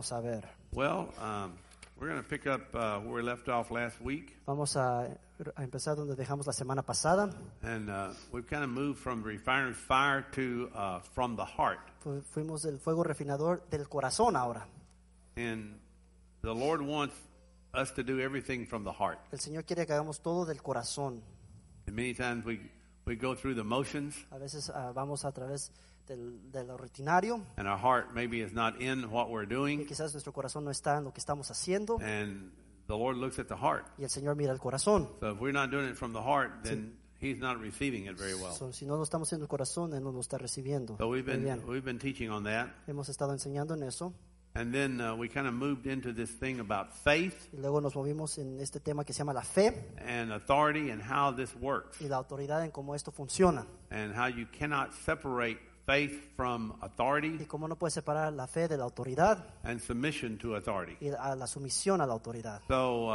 vamos a ver? Well, we're going to pick up where we left off last week. Vamos a empezar donde dejamos la semana pasada. And we've kind of moved from the refiner's fire to from the heart. Fuimos del fuego refinador del corazón ahora. And the Lord wants us to do everything from the heart. El Señor quiere que hagamos todo del corazón. And many times we go through the motions. A veces vamos a través de lo rutinario. And our heart maybe is not in what we're Y doing. quizás nuestro corazón no está en lo que estamos haciendo. And the Lord looks at the heart. Y el Señor mira el corazón. So if we're not doing it from the heart, then He's not receiving it very well. Si no lo estamos haciendo el corazón, Él no lo está recibiendo. So we've Muy bien. been teaching on that. Hemos estado enseñando en eso. And then we kind of moved into this thing about faith Y luego nos movimos en este tema que se llama la fe and authority and how this works y la autoridad en cómo esto funciona. and how you cannot separate faith from Y authority cómo no puede separar la fe de la autoridad and submission to authority. y a la sumisión a la autoridad. So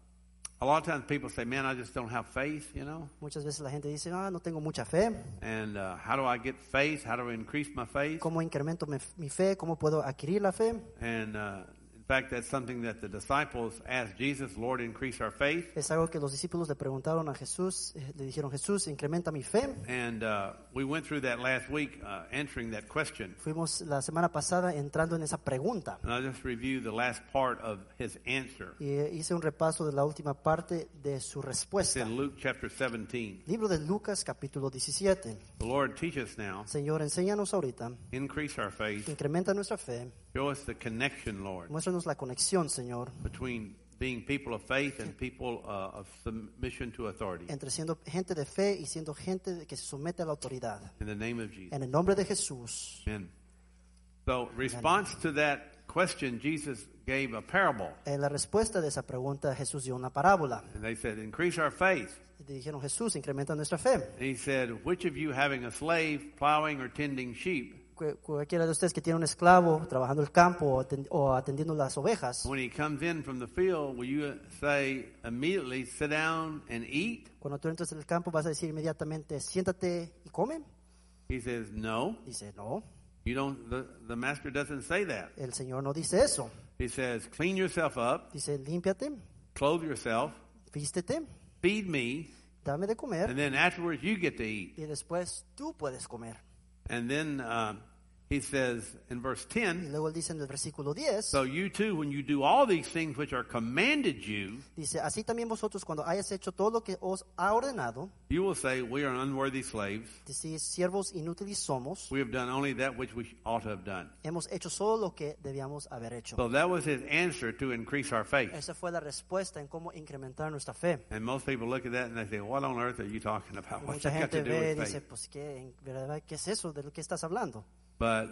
a lot of times people say, man, I just don't have faith, you know. Muchas veces la gente dice, no tengo mucha fe. And how do I get faith? How do I increase my faith? ¿Cómo incremento mi fe? ¿Cómo puedo adquirir la fe? And in fact, that's something that the disciples asked Jesus, Lord, increase our faith. Es algo que los discípulos le preguntaron a Jesús, le dijeron, Jesús, incrementa mi fe. And we went through that last week answering that question. Fuimos la semana pasada entrando en esa pregunta. And I'll just review the last part of his answer. Y hice un repaso de la última parte de su It's respuesta. in Luke chapter 17. Libro de Lucas, capítulo 17. The Lord, teach us now, Señor, enséñanos ahorita, increase our faith, incrementa nuestra fe, show us the connection, Lord, muéstranos la conexión, Señor, between being people of faith and people of submission to authority. entre siendo gente de fe y siendo gente que se somete a la autoridad. In the name of Jesus. En el nombre de Jesús. Amen. So, response to that question, Jesus gave a parable. En la respuesta de esa pregunta, Jesús dio una parábola. And they said, increase our faith. Y dijeron, Jesús, incrementa nuestra fe. And he said, which of you having a slave plowing or tending sheep, Cualquiera de ustedes que tiene un esclavo trabajando el campo o atendiendo las ovejas, when he comes in from the field, will you say immediately, sit down and eat? cuando tú entras en el campo vas a decir inmediatamente, siéntate y come. He says, no. Dice, no, You don't. The master doesn't say that. el Señor no dice eso. He says, clean yourself up, Dice, límpiate, clothe yourself, vístete, feed me, dame de comer and then afterwards you get to eat. y después tú puedes comer. And then he says in verse Y 10, luego él dice en el versículo 10, so you too, when you do all these things which are commanded you, dice, así también vosotros cuando hayas hecho todo lo que os ha ordenado, you will say, we are unworthy slaves. decís, siervos inútiles somos, We have done only that which we ought to have done. hemos hecho solo lo que debíamos haber hecho. So that was his answer to increase our faith. Esa fue la respuesta en cómo incrementar nuestra fe. And most people look at that and they say, what on earth are you talking about? What's Mucha that got gente to do ve y with dice, faith? pues, ¿qué, en verdad, ¿qué es eso de lo que estás hablando? But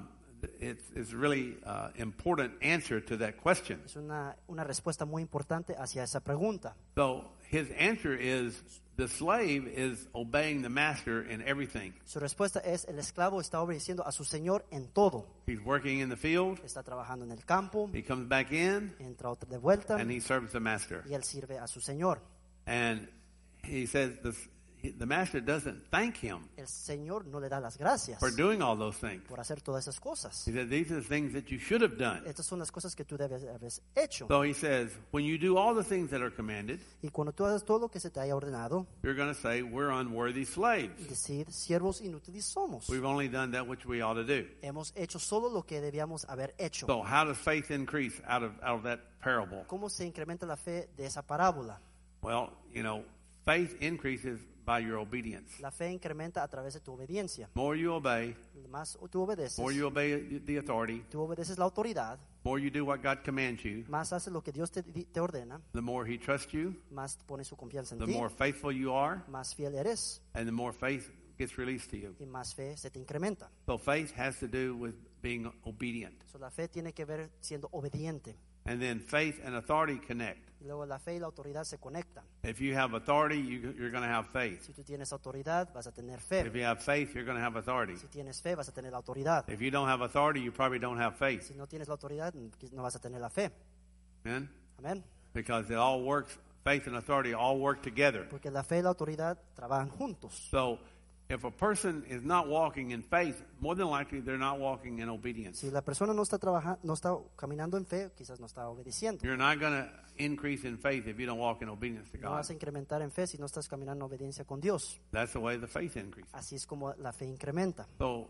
it's really important answer to that question. Es una respuesta muy importante hacia esa pregunta. So his answer is the slave is obeying the master in everything. Su respuesta es, el esclavo está obedeciendo a su señor en todo. He's working in the field, Está trabajando en el campo, he comes back in, entra otra de vuelta and he serves the master. y él sirve a su señor. And he says the master doesn't thank him El señor no le da las gracias for doing all those things. por hacer todas esas cosas. He said, these are the things that you should have done. Estas son las cosas que tú debes haber hecho. So he says, when you do all the things that are commanded, Y cuando tú hagas todo lo que se te haya ordenado, you're going to say, we're unworthy slaves. decir, siervos inútiles somos. We've only done that which we ought to do. Hemos hecho solo lo que debíamos haber hecho. So how does faith increase out of that parable? ¿Cómo se incrementa la fe de esa parábola? Well, faith increases by your obedience. La fe incrementa a través de tu obediencia. More you obey, Más tú obedeces, more you obey the authority, tú obedeces la autoridad, more you do what God commands you, más haces lo que Dios te ordena, the more he trusts you, más pone su confianza en the ti, more faithful you are, más fiel eres and the more faith gets released to you. y más fe se te incrementa. So faith has to do with being obedient. So, la fe tiene que ver siendo obediente. And then faith and authority connect. Y luego la fe y la autoridad se conectan. If you have authority, you're going to have faith. Si tú tienes autoridad, vas a tener If fe. you have faith, you're going to have authority. Si tienes fe, vas a tener la autoridad. If you don't have authority, you probably don't have faith. Si no tienes la autoridad, no vas a tener la fe. Amen? Amén. Because it all works, faith and authority all work together. Porque la fe y la autoridad trabajan juntos. So If a person is not walking in faith, more than likely they're not walking in obedience. Si la persona no está trabajando, no está caminando en fe, quizás no está obedeciendo. You're not going to increase in faith if you don't walk in obedience to No God. vas a incrementar en fe si no estás caminando en obediencia con Dios. That's the way the faith increases. Así es como la fe incrementa. So,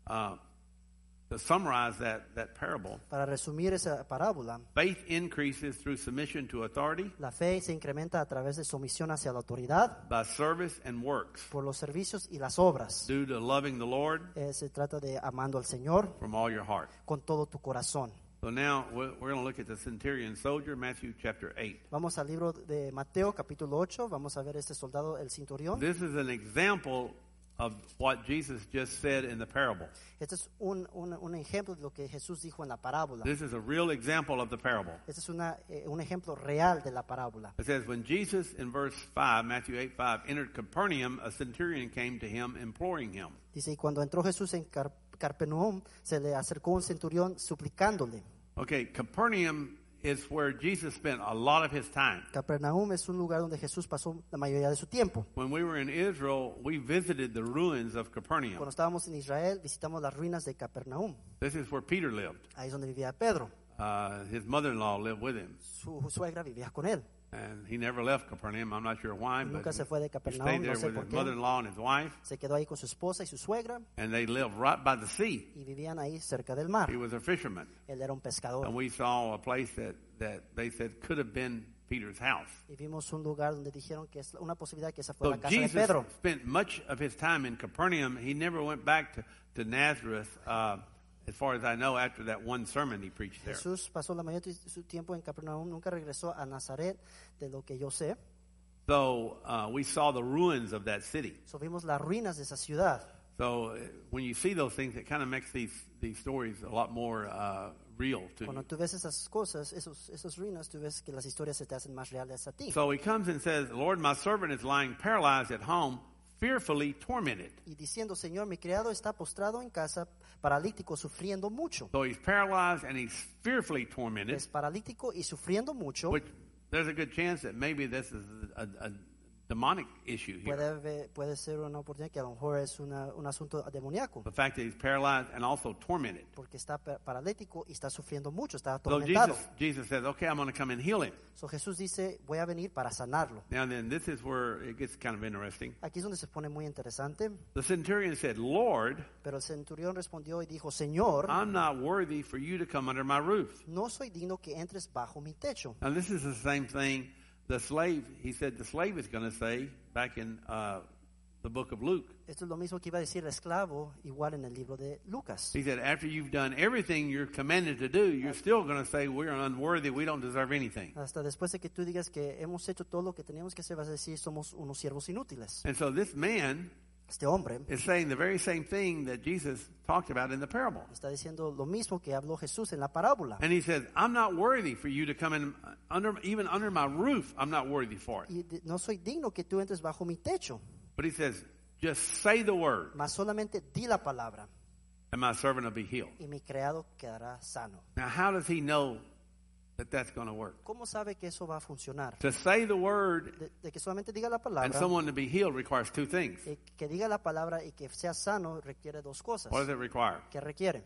to summarize that parable, Para resumir esa parábola, faith increases through submission to authority, la fe se incrementa a través de sumisión hacia la autoridad, by service and works, por los servicios y las obras. due to loving the Lord Se trata de amando al Señor from all your heart. con todo tu corazón. So now we're going to look at the centurion soldier, Matthew chapter 8. Vamos al libro de Mateo, capítulo 8. Vamos a ver este soldado, el centurión. This is an example of what Jesus just said in the parable. Este es un ejemplo de lo que Jesús dijo en la parábola. This is a real example of the parable. Este es un ejemplo real de la parábola. It says, when Jesus, in verse 5, Matthew 8:5, entered Capernaum, a centurion came to him, imploring him. Dice, y cuando entró Jesús en Capernaum, se le acercó un centurión suplicándole. Okay, Capernaum is where Jesus spent a lot of his time. Capernaum es un lugar donde Jesús pasó la mayoría de su tiempo. When we were in Israel, we visited the ruins of Capernaum. Cuando estábamos en Israel, visitamos las ruinas de Capernaum. This is where Peter lived. Ahí es donde vivía Pedro. His mother-in-law lived with him. Su suegra vivía con él. And he never left Capernaum. I'm not sure why, but Nunca se fue de he Capernaum, stayed no there sé with por his qué. mother-in-law and his wife, Se quedó ahí con su esposa y su suegra and they lived right by the sea. y vivían ahí cerca del mar. He was a fisherman. Él era un pescador. And we saw a place that they said could have been Peter's house. Y vimos un lugar donde dijeron que es una posibilidad que esa fue So la casa de Jesus Pedro. spent much of his time in Capernaum. He never went back to Nazareth, as far as I know, after that one sermon he preached there. Jesús pasó la mayoría de su tiempo en Capernaum, nunca regresó a Nazaret, de lo que yo sé. So we saw the ruins of that city. So vimos las ruinas de esa ciudad. So when you see those things, it kind of makes these stories a lot more real to Cuando you. tú ves esas cosas, esas ruinas, tú ves que las historias se te hacen más reales a ti. So he comes and says, Lord, my servant is lying paralyzed at home, fearfully tormented. Y diciendo, Señor, mi criado está postrado en casa, paralítico, sufriendo mucho. So he's paralyzed and he's fearfully tormented, Es paralítico y sufriendo mucho. which there's a good chance that maybe this is a demonic issue here. Puede ser una oportunidad que a lo mejor es un asunto demoníaco. The fact that he's paralyzed and also tormented. Porque está paralítico y está sufriendo mucho, está So atormentado. Jesus says, okay, I'm going to come and heal him. So Jesús dice, voy a venir para sanarlo. Now then, this is where it gets kind of interesting. Aquí es donde se pone muy interesante. The centurion said, Lord, Pero el centurión respondió y dijo, Señor, I'm not worthy for you to come under my roof. no soy digno que entres bajo mi techo. Now this is the same thing the slave, he said the slave is going to say back in the book of Luke. Esto es lo mismo que iba a decir el esclavo, igual en el libro de Lucas. He said, after you've done everything you're commanded to do, you're still going to say, we're unworthy, we don't deserve anything. Hasta después de que tú digas que hemos hecho todo lo que teníamos que hacer, vas a decir, somos unos siervos inútiles. And so this man Este hombre is saying the very same thing that Jesus talked about in the parable. está diciendo lo mismo que habló Jesús en la parábola. And he says, I'm not worthy for you to come in, even under my roof, I'm not worthy for it. Y no soy digno que tú entres bajo mi techo, But he says, just say the word, mas solamente di la palabra and my servant will be healed. y mi criado quedará sano. Now, how does he know that that's going to work? ¿Cómo sabe que eso va a funcionar? To say the word De que solamente diga la and palabra, someone to be healed requires two things. que diga la palabra y que sea sano requiere dos cosas. What does it require? ¿Qué requiere?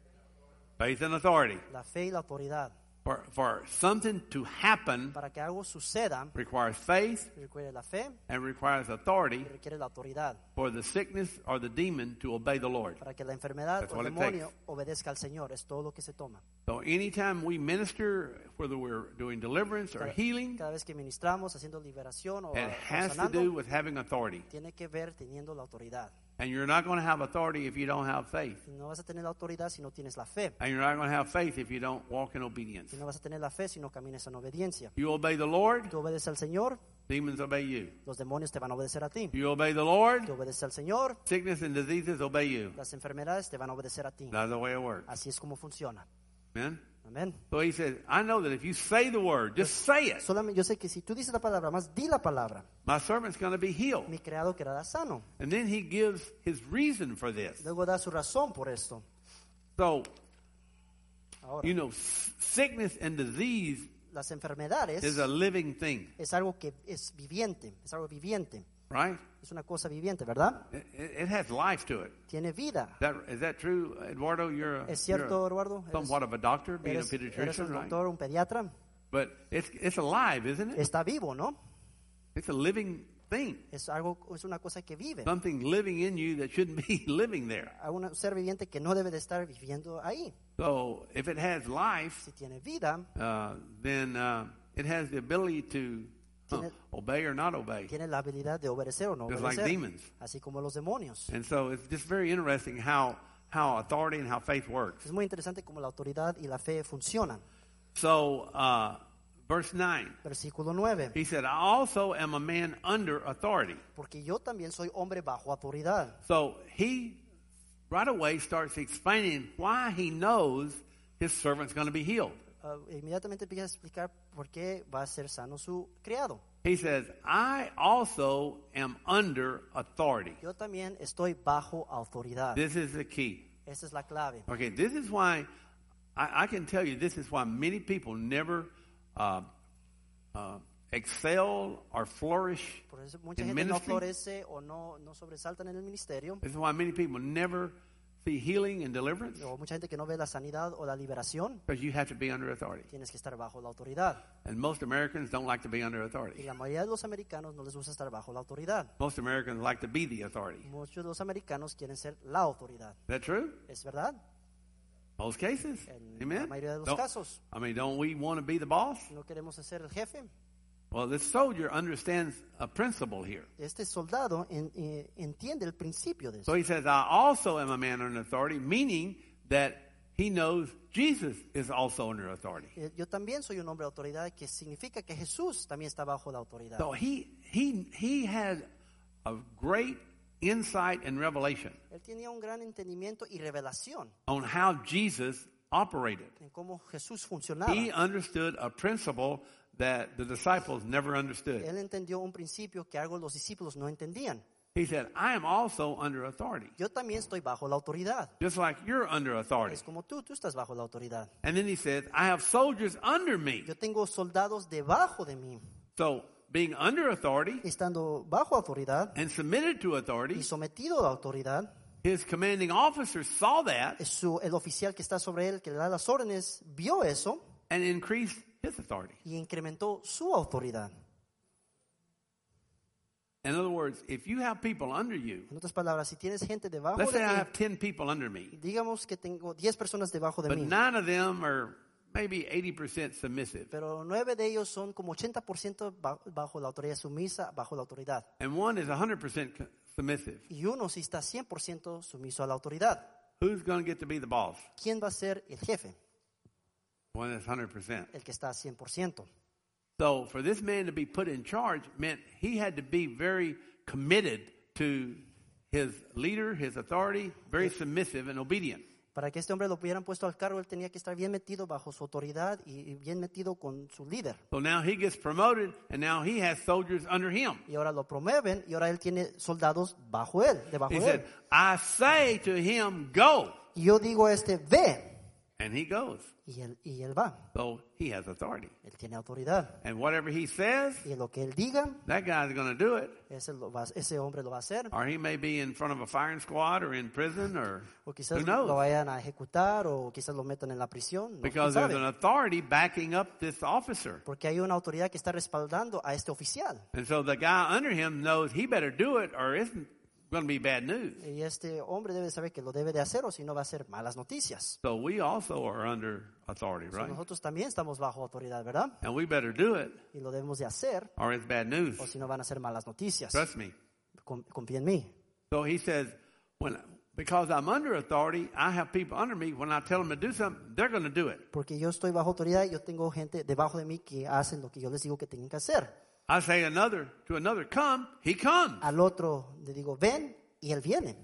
Faith and authority. La fe y la autoridad. For something to happen Para que algo suceda, requires faith requiere la fe and requires authority y requiere la autoridad. for the sickness or the demon to obey the Lord. Para que la enfermedad That's o what el it demonio takes. obedezca al Señor. Es todo lo que se toma. So anytime we minister, whether we're doing deliverance or healing, Cada vez que ministramos haciendo liberación o it has to sanando, do with having authority. tiene que ver teniendo la autoridad. And you're not going to have authority if you don't have faith. Y no vas a tener la autoridad si no tienes la fe. And you're not going to have faith if you don't walk in obedience. Y no vas a tener la fe si no caminas en obediencia. You obey the Lord, Tú obedeces al Señor, demons obey you. los demonios te van a obedecer a ti. You obey the Lord, Tú obedeces al Señor, sickness and diseases obey you. las enfermedades te van a obedecer a ti. That's the way it works. Así es como funciona. Amen? Amén. So he says, I know that if you say the word, just say it, Solamente, yo sé que si tú dices la palabra, más di la palabra, my servant's going to be healed. mi criado quedará sano. And then he gives his reason for this. Luego da su razón por esto. So, Ahora, you know, sickness and disease las enfermedades is a living thing. es algo que es viviente, es algo viviente. right? Es una cosa viviente, ¿verdad? It has life to it. Tiene vida. Is that true, Eduardo? ¿Es cierto, Eduardo? Somewhat of a doctor, being a Eres pediatrician, un right? doctor, un pediatra. But it's alive, isn't it? Está vivo, ¿no? It's a living thing. Es una cosa que vive. Something living in you that shouldn't be living there. Un ser viviente que no debe de estar viviendo ahí. So if it has life, Si tiene vida, then it has the ability to obey or not obey. tiene la habilidad de obedecer o no Just like obedecer. demons. Así como los demonios. And so it's just very interesting how authority and how faith works. Es muy interesante cómo la autoridad y la fe funcionan. So verse 9, Versículo 9. he said, I also am a man under authority. Porque yo también soy hombre bajo autoridad. So he right away starts explaining why he knows his servant's going to be healed. Inmediatamente empieza a explicar por qué va a ser sano su criado. He says, I also am under authority. Yo también estoy bajo autoridad. This is the key. Esa es la clave. Okay, this is why I can tell you this is why many people never excel or flourish Por eso mucha in gente no ministry. florece o no sobresaltan en el ministerio. This is why many people never see healing and deliverance, O mucha gente que no ve la sanidad o la liberación. because you have to be under authority. Tienes que estar bajo la autoridad. And most Americans don't like to be under Y authority. la mayoría de los americanos no les gusta estar bajo la autoridad. Most Americans like to be the authority. Muchos de los americanos quieren ser la autoridad. Is that true? ¿Es verdad? Most cases. En Amen. la mayoría de los Don't- casos. don't we want to be the boss? ¿No queremos ser el jefe? Well, this soldier understands a principle here. Este soldado entiende el principio de eso. So he says, I also am a man under authority, meaning that he knows Jesus is also under authority. Yo también soy un hombre de autoridad, que significa que Jesús también está bajo la autoridad. So he had a great insight and revelation Él tenía un gran entendimiento y revelación on how Jesus operated. en cómo Jesús funcionaba. He understood a principle that the disciples never understood. Él entendió un principio que algo los discípulos no entendían. He said, I am also under authority, Yo también estoy bajo la autoridad. just like you're under authority. Es como tú estás bajo la autoridad. And then he said, I have soldiers under me. Yo tengo soldados debajo de mí. So being under authority Estando bajo autoridad and submitted to y authority, sometido a la autoridad, his commanding officers saw that el oficial que está sobre él, que le da las órdenes, vio eso and increased his authority. y incrementó su autoridad. In other words, if you have people under you, En otras palabras, si tienes gente debajo let's say de I mí, have 10 people under me, digamos que tengo 10 personas debajo de but mí, 9 of them are maybe 80% submissive, pero 9 de ellos son como 80% bajo la autoridad sumisa, bajo la autoridad. and one is 100% submissive. Y uno sí está 100% sumiso a la autoridad. Who's going to get to be the boss? ¿Quién va a ser el jefe? One that's 100%. El que está 100%. So for this man to be put in charge meant he had to be very committed to his leader, his authority, very submissive and obedient. Para que este hombre lo hubieran puesto al cargo, él tenía que estar bien metido bajo su autoridad y bien metido con su líder. So now he gets promoted, and now he has soldiers under him. Y ahora lo promueven y ahora él tiene soldados bajo él, debajo He de said, él. I say to him, go. Y yo digo a este, ve. And he goes. Y él va. So he has authority. Él tiene autoridad. And whatever he says, Y lo que él diga, that guy's going to do it. ese hombre lo va a hacer. Or he may be in front of a firing squad or in prison, or O quizás who knows? lo vayan a ejecutar o quizás lo metan en la prisión. No, Because quién there's sabe. an authority backing up this officer. Porque hay una autoridad que está respaldando a este oficial. And so the guy under him knows he better do it or it's going to be bad news. Y este hombre debe saber que lo debe de hacer o si no va a ser malas noticias. So we also are under authority, So right? nosotros también estamos bajo autoridad, ¿verdad? And we better do it Y lo debemos de hacer or it's bad news. o si no van a ser malas noticias. Trust me. Confía en mí. So he says, because I'm under authority, I have people under me. When I tell them to do something, they're going to do it. Porque yo estoy bajo autoridad y yo tengo gente debajo de mí que hacen lo que yo les digo que tienen que hacer. I say to another, come, he comes. Al otro le digo, ven, y él viene.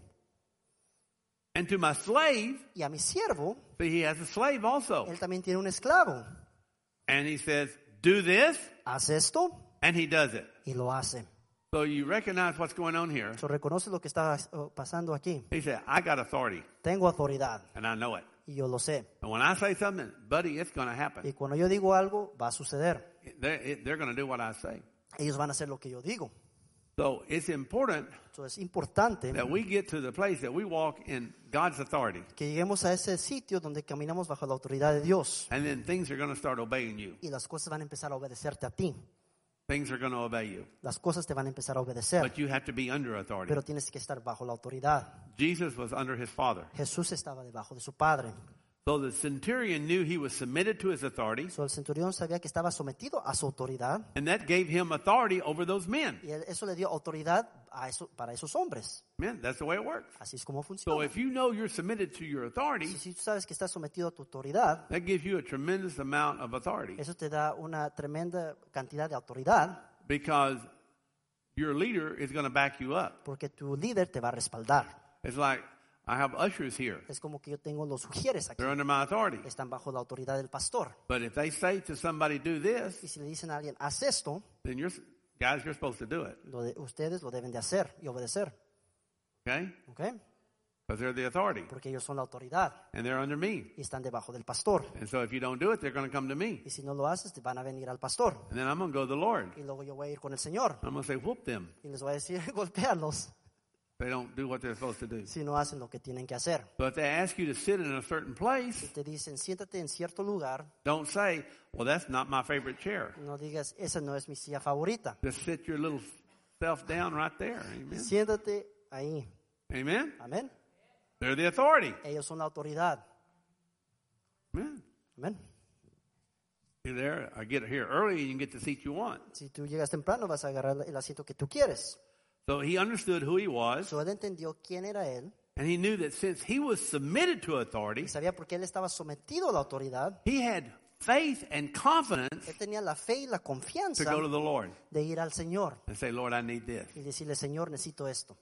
And to my slave, Y a mi siervo, see, he has a slave also. él también tiene un esclavo. And he says, do this, Haz esto and he does it. y lo hace. So you recognize what's going on here. So, reconoce lo que está pasando aquí. He said, I got authority, Tengo autoridad and I know it. y yo lo sé. And when I say something, buddy, it's going to happen. Y cuando yo digo algo, va a suceder. They're going to do what I say. Ellos van a hacer lo que yo digo. So it's important Entonces, es importante that we get to the place that we walk in God's authority. que lleguemos a ese sitio donde caminamos bajo la autoridad de Dios. And then things are going to start obeying you. Y las cosas van a empezar a obedecerte a ti. Things are going to obey you. Las cosas te van a empezar a obedecer. But you have to be under authority. Pero tienes que estar bajo la autoridad. Jesus was under his Father. Jesús estaba debajo de su Padre. So the centurion knew he was submitted to his authority, So, el centurión sabía que estaba sometido a su autoridad. and that gave him authority over those men. Y eso le dio autoridad para esos hombres. Man, that's the way it works. Así es como So funciona. if you know you're submitted to your authority, Si tú sabes que estás sometido a tu autoridad, that gives you a tremendous amount of authority eso te da una tremenda cantidad de autoridad because your leader is going to back you up. porque tu líder te va a respaldar. It's like I have ushers here. Es como que yo tengo los sugieres aquí. They're under my authority. Están bajo la autoridad del pastor. But if they say to somebody, do this, Y si le dicen a alguien, haz esto, then you're supposed to do it. ustedes lo deben de hacer y obedecer. Okay? ¿Ok? Because they're the authority. Porque ellos son la autoridad And they're under me. y están debajo del pastor. And so if you don't do it, they're going to come to me. Y si no lo haces, te van a venir al pastor. And then I'm going to go to the Lord. Y luego yo voy a ir con el Señor. I'm going to say, whoop them. Y les voy a decir, golpéalos They don't do what they're supposed to do. si no hacen lo que tienen que hacer. But if they ask you to sit in a certain Si place, te dicen, siéntate en cierto lugar, don't say, well, that's not my favorite chair. no digas, esa no es mi silla favorita. Just sit your little self down right there. Amen. Siéntate ahí. Amen. Amén. They're the authority. Ellos son la autoridad. Amen. Amén. You're there. I get here early and you can get the seat you want. Si tú llegas temprano, vas a agarrar el asiento que tú quieres. So he understood who he was, So, él entendió quién era él. and he knew that since he was submitted to authority, Y sabía por qué él estaba sometido a la autoridad. he had faith and confidence Él tenía la fe y la to confianza go to the Lord de ir al Señor and say, Lord, I need this. y decirle, Señor, necesito esto.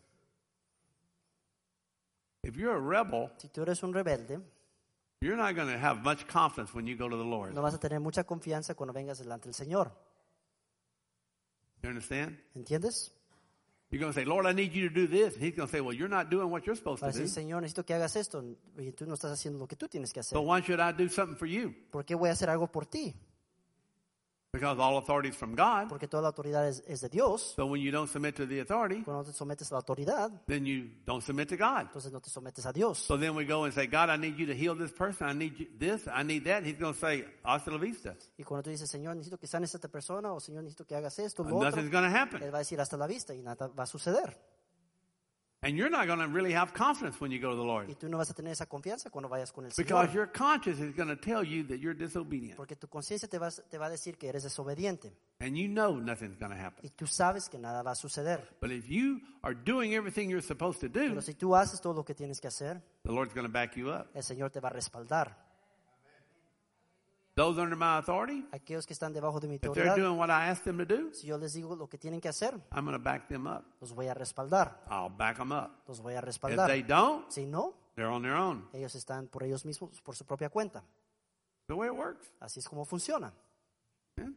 If you're a rebel, Si tú eres un rebelde, you're not going to have much confidence when you go to the Lord. no vas a tener mucha confianza cuando vengas delante del Señor. You understand? ¿Entiendes? You're going to say, Lord, I need you to do this. And he's going to say, well, you're not doing what you're supposed Para to do. decir, Señor, necesito que hagas esto y tú no estás haciendo lo que tú tienes que hacer. So why should I do something for you? ¿Por qué voy a hacer algo por ti? Because all authority is from God. Porque toda la autoridad es de Dios. So when you don't submit to the authority, Cuando no te sometes a la autoridad, then you don't submit to God. entonces no te sometes a Dios. So then we go and say, God, I need you to heal this person. I need you this. I need that. And he's going to say, hasta la vista. Y cuando tú dices, Señor, necesito que sanes a esta persona, o Señor, necesito que hagas esto, lo otro, Nothing's going to happen. Él va a decir hasta la vista y nada va a suceder. And you're not going to really have confidence when you go to the Lord. Y tú no vas a tener esa confianza cuando vayas con el Because Señor. your conscience is going to tell you that you're disobedient. Porque tu conciencia te va a decir que eres desobediente. And you know nothing's going to happen. Y tú sabes que nada va a suceder. But if you are doing everything you're supposed to do, Pero si tú haces todo lo que tienes que hacer, the Lord's going to back you up. el Señor te va a respaldar. Those under my authority, Aquellos que están debajo de mi if they're autoridad, doing what I asked them to do, si yo les digo lo que tienen que hacer, I'm going to back them up. los voy a respaldar. I'll back them up. Los voy a If respaldar. they don't, Si no, they're on their own. ellos están por ellos mismos, por su propia cuenta. The way it works. Así es como funciona. Yeah.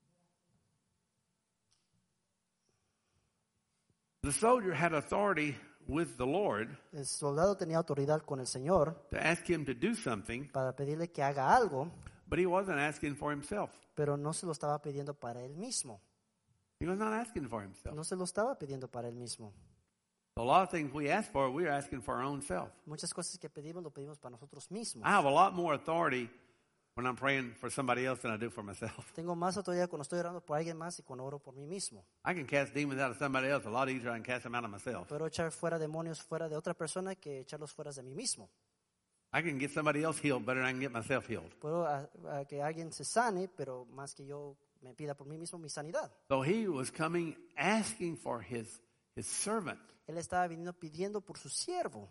The soldier had authority with the Lord El soldado tenía autoridad con el Señor to ask him to do something, para pedirle que haga algo, but he wasn't asking for himself. pero no se lo estaba pidiendo para él mismo. He was not asking for himself. No se lo estaba pidiendo para él mismo. A lot of things we ask for, we're asking for our own self. Muchas cosas que pedimos lo pedimos para nosotros mismos. I have a lot more authority when I'm praying for somebody else than I do for myself. Tengo más autoridad cuando estoy orando por alguien más y cuando oro por mí mismo. I can cast demons out of somebody else a lot easier than I can cast them out of myself. Puedo echar fuera demonios fuera de otra persona que echarlos fuera de mí mismo. I can get somebody else healed better than I can get myself healed. Puedo a que alguien se sane, pero más que yo me pida por mí mismo mi sanidad. So he was coming asking for his servant. Él estaba viniendo pidiendo por su siervo.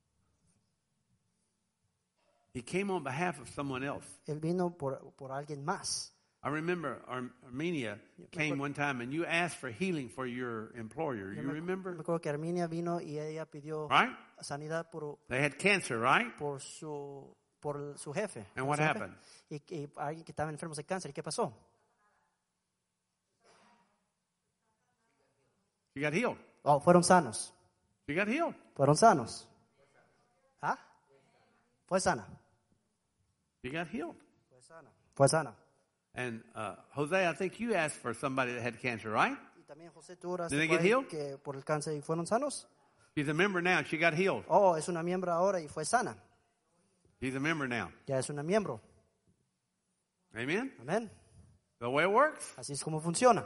He came on behalf of someone else. Él vino por alguien más. I remember Armenia came one time and you asked for healing for your employer. You Me remember? acuerdo que Arminia vino y ella pidió Right? sanidad por They had cancer, right? su jefe. And what Su jefe. happened? Y alguien que estaba enfermo de cáncer. ¿Y qué pasó? She got healed. Oh, fueron sanos. She got healed. Fueron sanos. ¿Ah? Fue sana. She got healed. Fue sana. And Jose, I think you asked for somebody that had cancer, right? Y También José, tú oraste Did they por, get healed? que por el cáncer y fueron sanos. She's a member now. She got healed. Oh, es una miembro ahora y fue sana. She's a member now. Ya es una miembro. Amen? Amén. The way it works. Así es como funciona.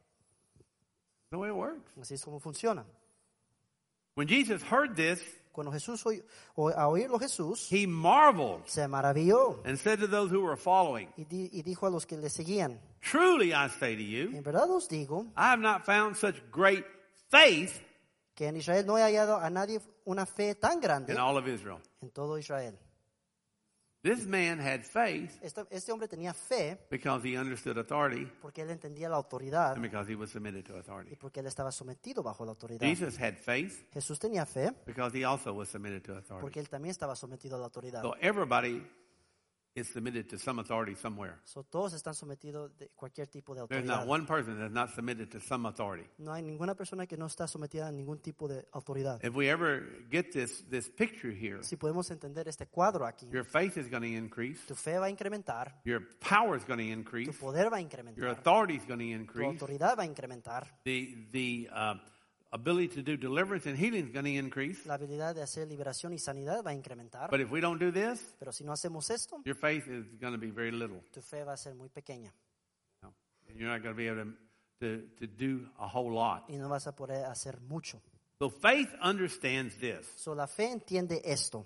The way it works. Así es como funciona. When Jesus heard this, Cuando Jesús a oírlo Jesús, he marveled se maravilló and said to those who were following, y dijo a los que le seguían, truly I say to you, en verdad os digo I have not found such great faith que en Israel no he hallado a nadie una fe tan grande in all of Israel. en todo Israel. This man had faith Este hombre tenía fe because he understood authority porque él entendía la autoridad and because he was submitted to y authority. porque él estaba sometido bajo la autoridad. Jesus had faith Jesús tenía fe because he also was submitted to authority. porque él también estaba sometido a la autoridad. So everybody is submitted to some authority somewhere. So, todos están sometidos a cualquier tipo de There's autoridad. not one person that's not submitted to some authority. No hay ninguna persona que no está sometida a ningún tipo de autoridad. If we ever get this picture here, Si podemos entender este cuadro aquí, your faith is going to increase, tu fe va a incrementar, your power is going to tu increase, poder va a your incrementar, authority is going to tu increase, autoridad va a incrementar, the ability to do deliverance and healing is going to increase. la habilidad de hacer liberación y sanidad va a incrementar. But if we don't do this, Pero si no hacemos esto, your faith is going to be very little. tu fe va a ser muy pequeña No. And you're not going to be able to do a whole lot. y no vas a poder hacer mucho. So faith understands this. So, la fe entiende esto,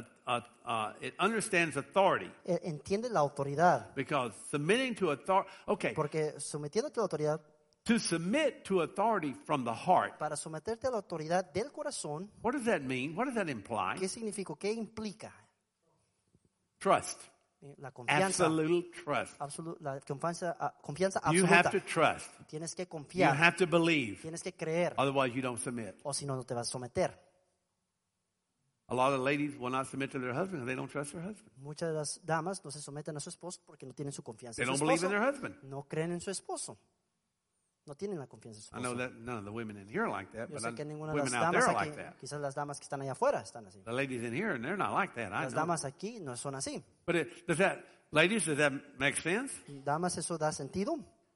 It understands authority entiende la autoridad, because submitting to authority, okay, porque sometiéndote a la autoridad, to submit to authority from the heart, para someterte a la autoridad del corazón, what does that mean? What does that imply? ¿qué significa? ¿Qué implica? Trust. La confianza. Absolute trust. La confianza You absoluta. have to trust. Tienes que You confiar, have to believe. tienes que creer, Otherwise, you don't submit. o si no, no te vas a someter. A lot of ladies will not submit to their husband because they don't trust their husband. Muchas de las damas no se someten a su esposo porque no tienen su confianza They en don't su believe in esposo. their husband. No creen en su esposo. No tienen la confianza en su I know esposo. that none of the women in here are like that, Yo but sé que ninguna de las women out damas there are aquí, like that. quizás las damas que están allá afuera están así. The ladies in here, and they're not like that. I Las know. damas aquí no son así. But ladies, does that make sense? Damas, ¿eso da sentido?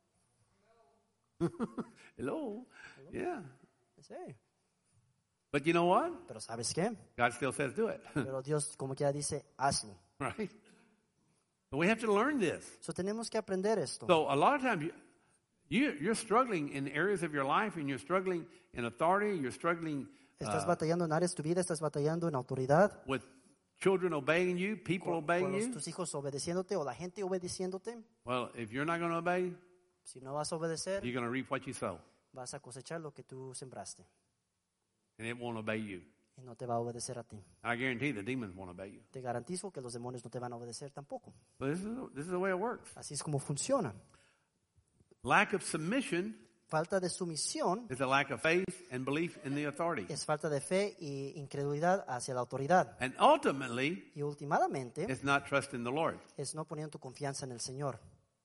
Hello? Yeah. Sí. But you know what? Pero ¿sabes qué? God still says do it. Pero Dios, como quiera, dice, hazlo. Right? But we have to learn this. So, tenemos que aprender esto. So a lot of times you're struggling in areas of your life, and you're struggling in authority, you're struggling Estás batallando en áreas de tu vida, estás batallando en autoridad, with children obeying you, people obeying you. tus hijos obedeciéndote o la gente obedeciéndote. Well, if you're not going to obey, Si no vas a obedecer, you're going to reap what you sow, vas a cosechar lo que tú sembraste and it won't obey you. y no te va a obedecer a ti. I guarantee the demons won't obey you. Te garantizo que los demonios no te van a obedecer tampoco. But this is the way it works. Así es como funciona. Lack of submission Falta de sumisión is a lack of faith and belief in the authority. es falta de fe y incredulidad hacia la autoridad. And ultimately, Y últimamente it's not trust in the Lord. es no poniendo tu confianza en el Señor,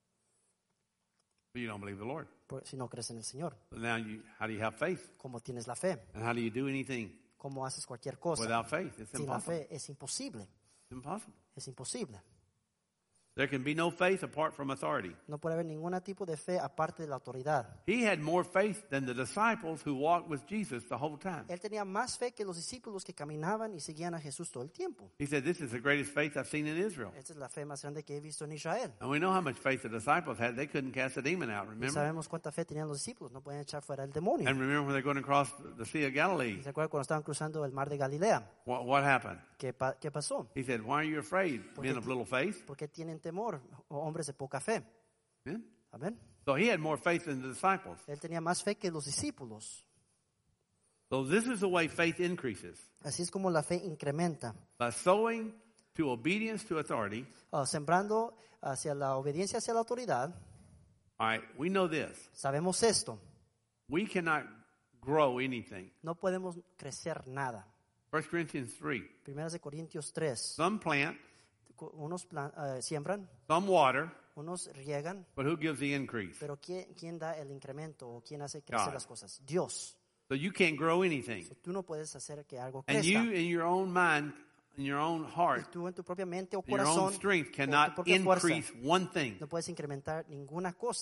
But you don't believe the Lord. si no crees en el Señor. But now how do you have faith? ¿Cómo tienes la fe? And how do you do anything ¿Cómo haces cualquier cosa? without faith? It's Sin la impossible. fe es imposible. It's impossible. Es imposible. There can be no faith apart from authority. No puede haber ningún tipo de fe aparte de la autoridad. He had more faith than the disciples who walked with Jesus the whole time. Él tenía más fe que los discípulos que caminaban y seguían a Jesús todo el tiempo. He said, "This is the greatest faith I've seen in Israel." Esta es la fe más grande que he visto en Israel. And we know how much faith the disciples had. They couldn't cast a demon out, Y remember? sabemos cuánta fe tenían los discípulos. No podían echar fuera el demonio. And remember when they're going across the Sea of Galilee? ¿Se acuerdan cuando estaban cruzando el mar de Galilea? What happened? ¿Qué pasó? He said, "Why are you afraid, men of little faith?" ¿Por qué tienen temor, hombres de poca fe? Yeah? Amén. So he had more faith than the disciples. Él tenía más fe que los discípulos. So this is the way faith increases. Así es como la fe incrementa. By sowing to obedience to authority. Sembrando hacia la obediencia hacia la autoridad. All right, we know this. Sabemos esto. We cannot grow anything. No podemos crecer nada. 1 Corinthians 3. Primeras de Corintios 3. Some plant, Unos siembran, some water, unos riegan, but who gives the increase? pero ¿quién da el incremento o quién hace crecer God. las cosas? Dios. So you can't grow anything. Tú no puedes hacer que algo And crezca. you in your own mind, in your own Y heart, tú en tu propia mente o in your corazón, own strength o tu cannot propia fuerza, increase one thing. no puedes incrementar ninguna cosa.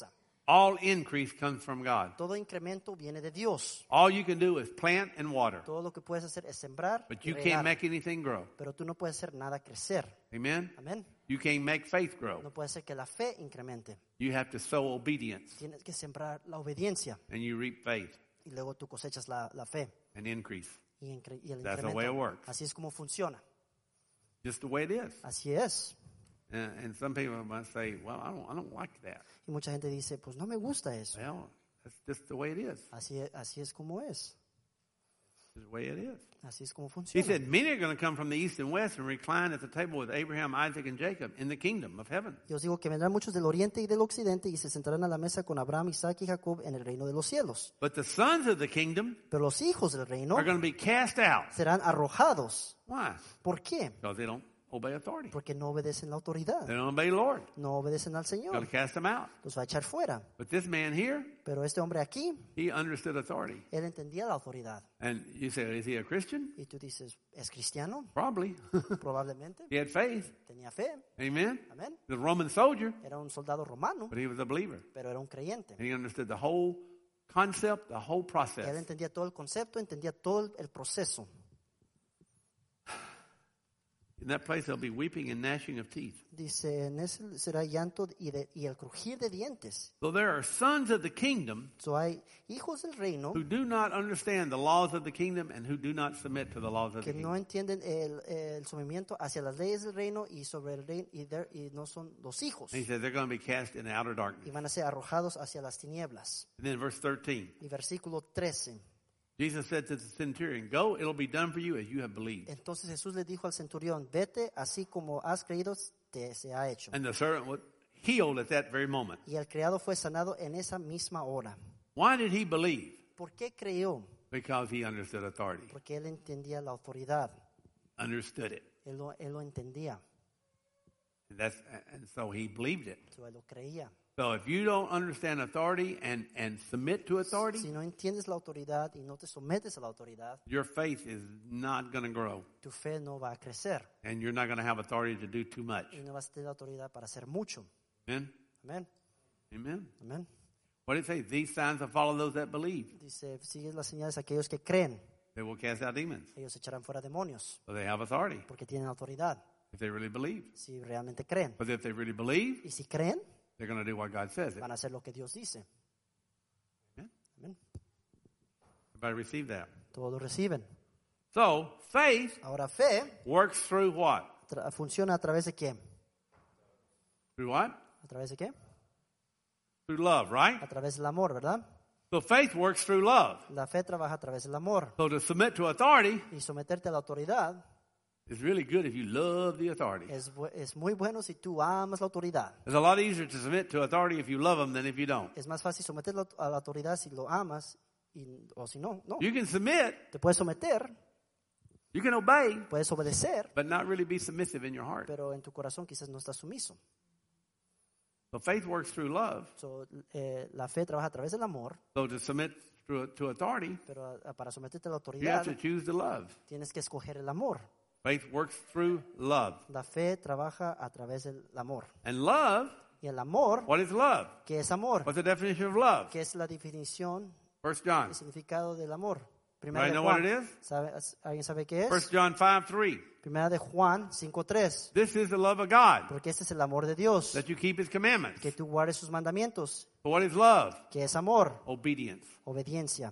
All increase comes from God. Todo incremento viene de Dios. All you can do is plant and water, Todo lo que puedes hacer es sembrar but y you regar, can't make anything grow. pero tú no puedes hacer nada crecer. Amen? Amén. You can't make faith grow. No puede ser que la fe incremente. You have to sow obedience, Tienes que sembrar la obediencia and you reap faith y luego tú cosechas la fe and increase. y el That's the way it incremento. works. Así es como funciona. Just the way it is. Así es. And some people must say, well, I don't like that. Y mucha gente dice, pues no me gusta eso. Well, that's just the way it is. Así es como es. It's the way it is. Así es como He funciona. said, many are going to come from the east and west and recline at the table with Abraham, Isaac, and Jacob in the kingdom of heaven. Yo os digo que vendrán muchos del oriente y del occidente y se sentarán a la mesa con Abraham, Isaac y Jacob en el reino de los cielos. But the sons of the kingdom Pero los hijos del reino are going to be cast out. serán arrojados. Why? ¿Por qué? Because they don't obey authority. Porque no obedecen la autoridad. They don't obey the Lord. No obedecen al Got to Señor. cast them out. Los va a echar fuera. But this man here, Pero este hombre aquí, he understood authority. él entendía la autoridad. And you say, is he a Christian? Y tú dices, ¿es cristiano? Probably. Probablemente. He had faith. Tenía fe. Amen. Amén. He was a Roman soldier, Era un soldado romano, but he was a believer. pero era un creyente. And he understood the whole concept, the whole Él process. entendía todo el concepto, entendía todo el proceso. In that place, there'll be weeping and gnashing of teeth. Dice, en ese será llanto y el crujir de dientes. So there are sons of the kingdom So hay hijos del reino who do not understand the laws of the kingdom and who do not submit to the laws of the que no kingdom. entienden el sometimiento hacia las leyes del reino y sobre el reino y no son los hijos. And he says they're going to be cast in outer Y darkness. van a ser arrojados hacia las tinieblas. And then verse 13, Y versículo 13. Jesus said to the centurion, go, it'll be done for you as you have believed. Entonces Jesús le dijo al centurión, vete, así como has creído, te se ha hecho. And the servant was healed at that very moment. Y el criado fue sanado en esa misma hora. Why did he believe? ¿Por qué creyó? Because he understood authority, Porque él entendía la autoridad. understood it. Él lo entendía. And so he believed it. So él lo creía. So if you don't understand authority and submit to authority, Si no entiendes la autoridad y no te sometes a la autoridad, your faith is not going to grow. tu fe no va a crecer. And you're not going to have authority to do too much. Y no vas a tener autoridad para hacer mucho. Amen? Amén. Amen. Amén. What did it say? These signs will follow those that believe. Dice, sigues las señales a aquellos que creen. They will cast out demons. Ellos echarán fuera demonios So they have authority porque tienen autoridad. if they really believe. Si realmente creen. But if they really believe, Y si creen, they're going to do what God says. van a hacer lo que Dios dice. Amen? Amén. Everybody receive that. Todos lo reciben. So faith Ahora fe works through what? funciona a través de quién? Through what? ¿A través de qué? Through love, right? A través del amor, ¿verdad? So faith works through love. La fe trabaja a través del amor. So to submit to authority Y someterte a la autoridad is really good if you love the authority. es muy bueno si tú amas la autoridad. It's a lot easier to submit to authority if you love them than if you don't. Es más fácil someterlo a la autoridad si lo amas o si no, no. You can submit, Te puedes someter, you can obey, puedes obedecer, but not really be submissive in your heart. pero en tu corazón quizás no estás sumiso. So faith works through love. So, la fe trabaja a través del amor, So to submit to authority, pero para someterte a la you have autoridad to choose to love. tienes que escoger el amor. Faith works through love. La fe trabaja a través del amor. And love, Y el amor, what is love? ¿qué es amor? What's the definition of love? ¿Qué es la definición, 1 John. el significado del amor? Primera Right, de know what Juan. it is? ¿Alguien sabe qué 1 es? John 5:3. Primera de Juan 5:3. This is the love of God, Porque este es el amor de Dios, that you keep his commandments. que tú guardes sus mandamientos. But what is love? ¿Qué es amor? Obedience. Obediencia.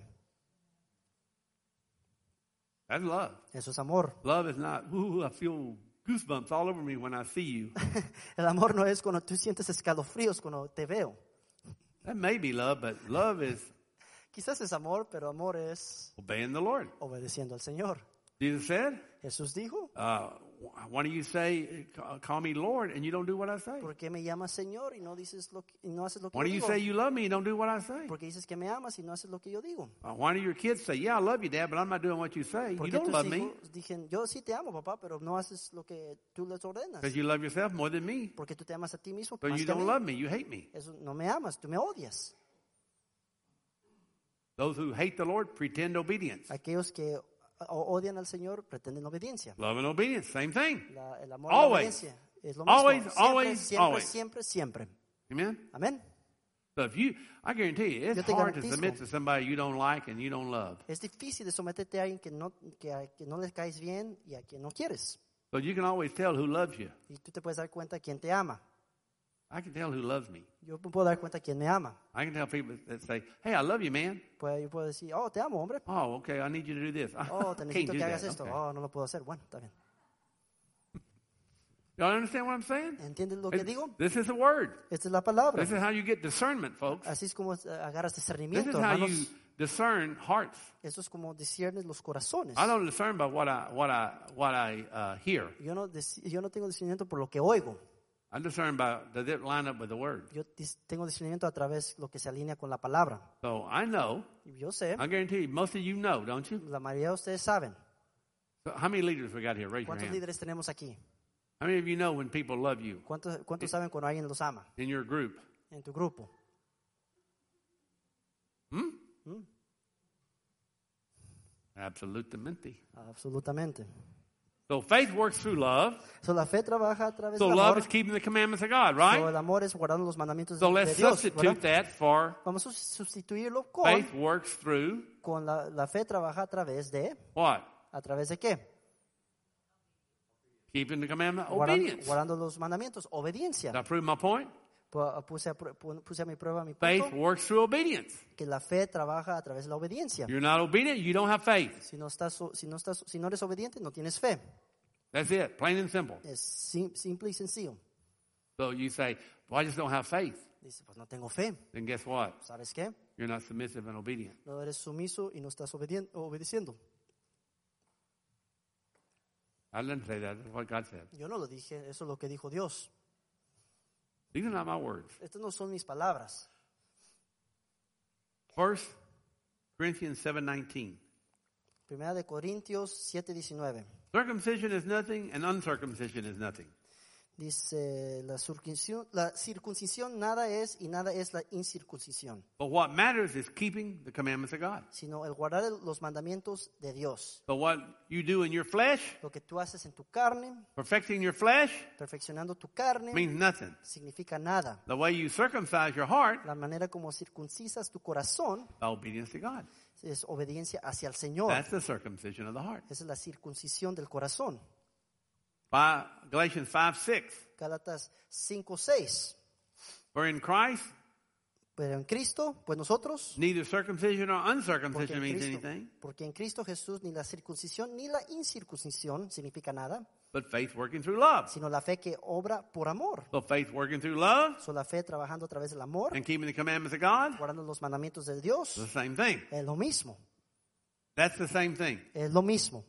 That's love. Eso es amor. Love is not, ooh, I feel goosebumps all over me when I see you. El amor no es cuando tú sientes escalofríos cuando te veo. That may be love, but love is Quizás es amor, pero amor es obeying the Lord. obedeciendo al Señor. Jesus said, Jesús dijo, why do you say, call me Lord, and you don't do what I say? ¿por qué me llamas Señor y no haces lo que Why do yo you digo? say you love me and don't do what I say? Porque dices que me amas y no haces lo que yo digo. Why do your kids say, yeah, I love you, Dad, but I'm not doing what you say? You Porque don't tus love me hijos dicen, yo sí te amo, papá, pero no haces lo que tú les ordenas. because you love yourself more than me. Porque tú te amas a ti mismo So más you que a don't mí. love me, you hate me. Eso, no me amas, tú me odias. Those who hate the Lord pretend obedience. Aquellos que odian al Señor pretenden obediencia. Love and obedience, same thing. El amor y la Always. obediencia es lo mismo. Always, Siempre, always, siempre, always. siempre, siempre. Amen? Amén. So I guarantee you, Yo it's te hard to garantizo. submit to somebody you don't like and you don't love. Es difícil de someterte a alguien que no le caes bien y a quien no quieres. So you can always tell who loves you. Y tú te puedes dar cuenta quién te ama. I can tell who loves me. Yo me puedo dar cuenta quién me ama. I can tell people that say, hey, I love you, man. Yo puedo decir, oh, te amo, hombre. Oh, okay, I need you to do this. Oh, te I can't necesito do que hagas that. esto. Okay. Oh, no lo puedo hacer. Bueno, está bien. Y'all understand what I'm saying? ¿Entiendes lo que digo? This is a word. Esta es la palabra. This is how you get discernment, folks. Así es como agarras This is discernimiento, how hermanos. you discern hearts. Eso es como disciernes los corazones. I don't discern by what I hear. Yo no tengo discernimiento por lo que oigo. I discern by does it line up with the word. Yo tengo discernimiento a través de lo que se alinea con la palabra. So I know. Y yo sé, I guarantee you, most of you know, don't you? la mayoría de ustedes saben. So how many leaders we got here? Raise your ¿Cuántos hand. líderes tenemos aquí? How many of you know when people love you ¿Cuántos saben cuando alguien los ama in your group? en tu grupo? Absolutamente. Absolutamente. So faith works through love. So, la fe trabaja a través So del love amor. is keeping the commandments of God, So, right? el amor es guardando los mandamientos So de let's Dios. substitute ¿verdad? that for Vamos a sustituirlo faith works through con la fe trabaja a través de what? ¿a través de qué? Keeping the commandment, Guardando, obedience. guardando los mandamientos, obediencia. Did I prove my point? Puse a mi prueba mi Faith punto, works through obedience. que la fe trabaja a través de la obediencia. You're not obedient, you don't have faith. Si no eres obediente, no tienes fe. That's it, plain and simple. Es simple y sencillo. So you say, well, I just don't have faith. Dice, pues no tengo fe. Then guess what? ¿Sabes qué? You're not submissive and obedient. No eres sumiso y no estás obedeciendo. I didn't say that. That's what God said. Yo no lo dije, eso es lo que dijo Dios. These are not my words. Estas no son mis palabras. 1 Corinthians 7:19. Primera de Corintios 7:19. Circumcision is nothing and uncircumcision is nothing. Dice, la circuncisión nada es y nada es la incircuncisión, But what matters is keeping the commandments of God. sino el guardar los mandamientos de Dios. So what you do in your flesh, Lo que tú haces en tu carne, perfecting your flesh, perfeccionando tu carne, means nothing. significa nada. The way you circumcise your heart, La manera como circuncisas tu corazón obedience to God. es obediencia hacia el Señor. That's the circumcision of the heart. Esa es la circuncisión del corazón. By Galatians 5:6. Gálatas 5:6. For in Christ, Pero en Cristo, pues nosotros, neither circumcision or porque uncircumcision means anything, porque en Cristo Jesús ni la circuncisión ni la incircuncisión significa nada, but faith working through love. sino la fe que obra por amor. So faith working through love So, la fe trabajando a través del amor, and keeping the commandments of God guardando los mandamientos de Dios, is the same thing. es lo mismo. That's the same thing. Es lo mismo.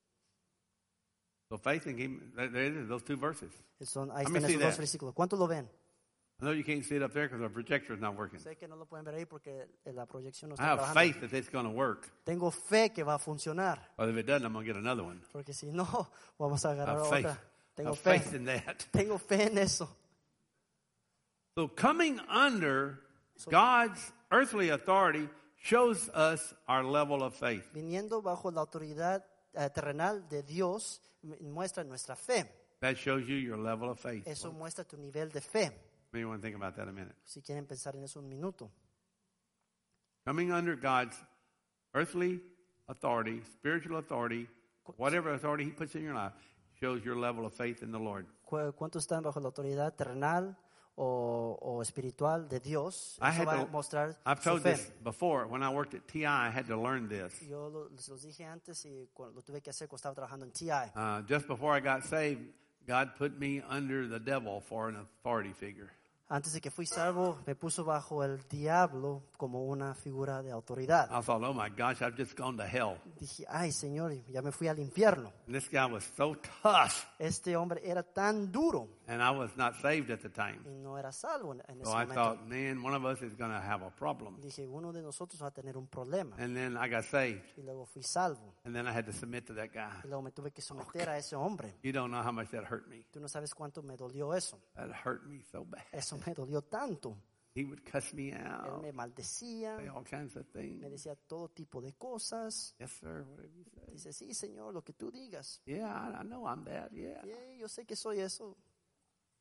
So faith and keeping, there it is, those two verses. Ahí Let me están see esos dos that. versículos. ¿Cuántos lo ven? I know you can't see it up there because our projector is not working. Sé que no lo pueden ver ahí porque la proyección no I está have trabajando. faith that it's going to work. Tengo fe que va a funcionar, But if it doesn't, I'm going to get another one. porque si no, vamos a I agarrar have faith. otra. Tengo I have faith fe. in that. Tengo fe en eso. So coming under God's earthly authority shows us our level of faith. Viniendo bajo la autoridad terrenal de Dios, muestra nuestra fe. That shows you your level of faith. Eso muestra tu nivel de fe. Maybe you want to think about that a minute. Si quieren pensar en eso un minuto. Coming under God's earthly authority, spiritual authority, whatever authority He puts in your life, shows your level of faith in the Lord. ¿Cuántos están bajo la autoridad terrenal o espiritual de Dios? I Eso had va a to- mostrar I've su told fe. this before. When I worked at TI, I had to learn this. Yo les los dije antes y lo tuve que hacer cuando estaba trabajando en TI. Just before I got saved, God put me under the devil for an authority figure. Antes de que fui salvo, me puso bajo el diablo como una figura de autoridad. I thought, oh my gosh, I've just gone to hell. Dije, ay Señor, ya me fui al infierno. And this guy was so tough, Este hombre era tan duro and I was not saved at the time. y no era salvo en ese So I momento. thought, man, one of us is going to have a problem. Dije, uno de nosotros va a tener un problema. And then I got saved, Y luego fui salvo. and then I had to submit to that guy. Y luego me tuve que someter a ese hombre. You don't know how much that hurt me. Tú no sabes cuánto me dolió eso. That hurt me so bad. Eso me dolió tanto. He would cuss me Él out, me maldecía, say all kinds of things. me decía todo tipo de cosas. Yes, sir, whatever you say. Dice, sí, Señor, lo que tú digas. Yeah, I know I'm bad, yeah. Yo sé que soy eso.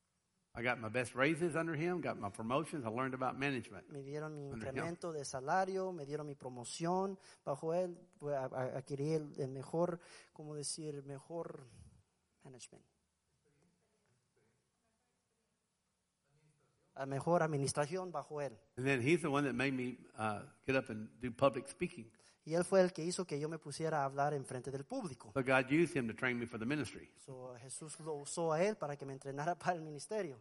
I got my best raises under him, got my promotions. I learned about management. Me dieron mi Under him. incremento de salario, me dieron mi promoción. Bajo él adquirí el mejor, ¿cómo decir? Mejor management. La mejor administración bajo él. And then he's the one that made me get up and do public speaking. Y él fue el que hizo que yo me pusiera a hablar en frente del público. So God used him to train me for the ministry. So, Jesús lo usó a él para que me entrenara para el ministerio.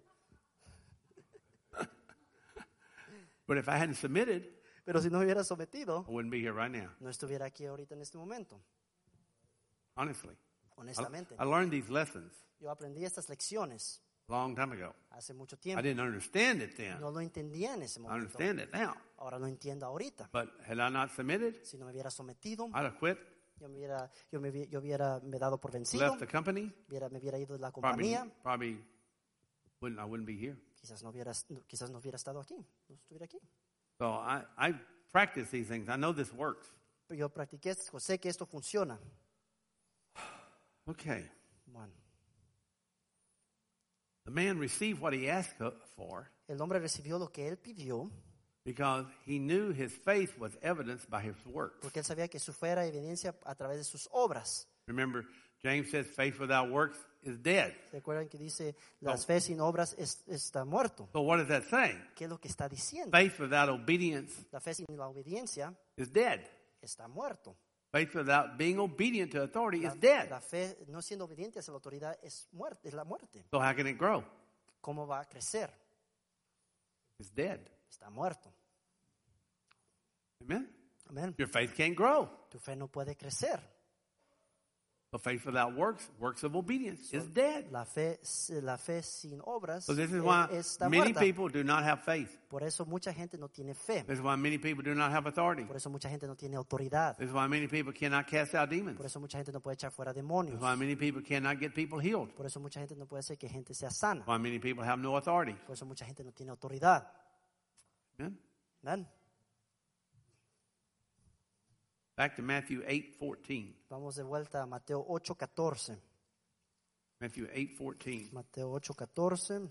But if I hadn't submitted, Pero si no me hubiera sometido, I wouldn't be here right now. no estuviera aquí ahorita en este momento. Honestly. Honestamente. I learned these lessons Yo aprendí estas lecciones a long time ago. hace mucho I tiempo. didn't understand it then. No lo entendía en ese I momento. understand it now. Ahora lo entiendo ahorita. But had I not submitted, Si no me hubiera sometido, I'd have quit, yo me dado por vencido, left the company. me hubiera ido de la Probably compañía, I wouldn't be here. quizás no hubiera estado aquí, no estuviera aquí. So I practice these things. I know this works. Pero yo practiqué esto, sé que esto funciona. Okay. Bueno, The man received what he asked for el hombre recibió lo que él pidió because he knew his faith was evidenced by his works. porque él sabía que su fe era evidencia a través de sus obras. Remember, James says faith without works is dead. ¿Recuerdan que dice, las fe sin obras está muerto? So what is that saying? ¿Qué es lo que está diciendo? Faith without obedience La fe sin la obediencia is dead. está muerto. Faith without being obedient to authority is La dead. fe no siendo obediente hacia la autoridad es la muerte. So how can it grow? ¿Cómo va a crecer? It's dead. Está muerto. Amen? Amén. Your faith can't grow. Tu fe no puede crecer. So faith without works of obedience, is dead. La fe sin obras So this is why está many muerta. people do not have faith. Por eso mucha gente no tiene fe. This is why many people do not have authority. Por eso mucha gente no tiene autoridad. This is why many people cannot cast out demons. Por eso mucha gente no puede echar fuera This demonios. is why many people cannot get people healed. Por eso mucha gente no puede hacer que gente sea sana. Why many people have no authority. Por eso mucha gente no tiene autoridad. Amen? ¿Ven? Back to Matthew 8:14. Vamos de vuelta a Mateo 8:14. Matthew 8:14. Mateo 8:14.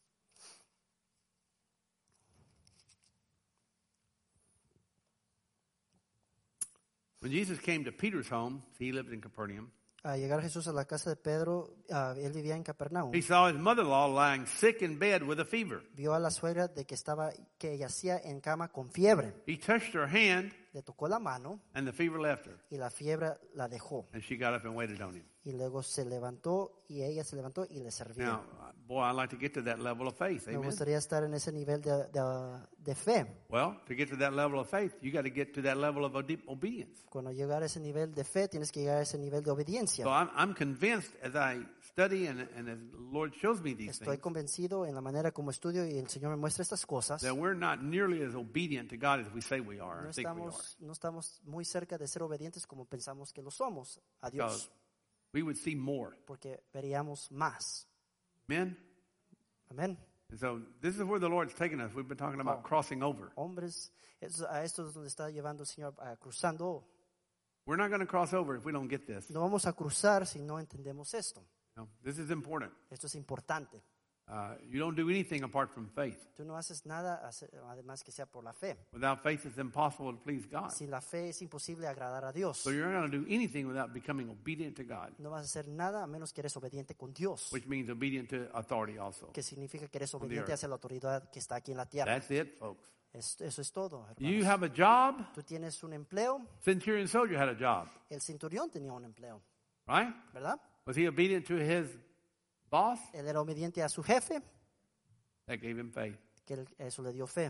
When Jesus came to Peter's home, he lived in Capernaum, Al llegar Jesús a la casa de Pedro, él vivía en Capernaum. he saw his mother-in-law lying sick in bed with a fever. Vio a la suegra de que yacía en cama con fiebre. He touched her hand, Le tocó la mano and the fever left her. y la fiebre la dejó. And she got up and waited on him. Y luego se levantó y ella se levantó y le servía. Now, boy, I'd like to get to that level of faith. Me Amen. gustaría estar en ese nivel de fe. Well, to get to that level of faith, you got to get to that level of obedience. Cuando llegar a ese nivel de fe, tienes que llegar a ese nivel de obediencia. So I'm convinced as I study and as the Lord shows me these Estoy things convencido en la manera como estudio y el Señor me muestra estas cosas. that we're not nearly as obedient to God as we say we are. No Or think we are. no estamos muy cerca de ser obedientes como pensamos que lo somos a Because Dios, we would see more. porque veríamos más. Amen? Amén. And so this is where the Lord's taken us. We've been talking about crossing over. Hombres, a esto es donde está llevando el Señor, cruzando. We're not going to cross over if we don't get this. No vamos a cruzar si no entendemos esto. No, this is important. Esto es importante. You don't do anything apart from faith. Tú no haces nada además que sea por la fe. Without faith, it's impossible to please God. Sin la fe es imposible agradar a Dios. So you're not going to do anything without becoming obedient to God, No vas a hacer nada a menos que eres obediente con Dios, which means obedient to authority also. que significa que eres the obediente earth. hacia la autoridad que está aquí en la tierra. That's it, folks. Eso es todo, You hermanos. have a job. Tú tienes un empleo. Centurion soldier had a job, El centurión tenía un empleo, right? ¿verdad? Was he obedient to his boss? Él era obediente a su jefe, That gave him faith. que eso le dio fe.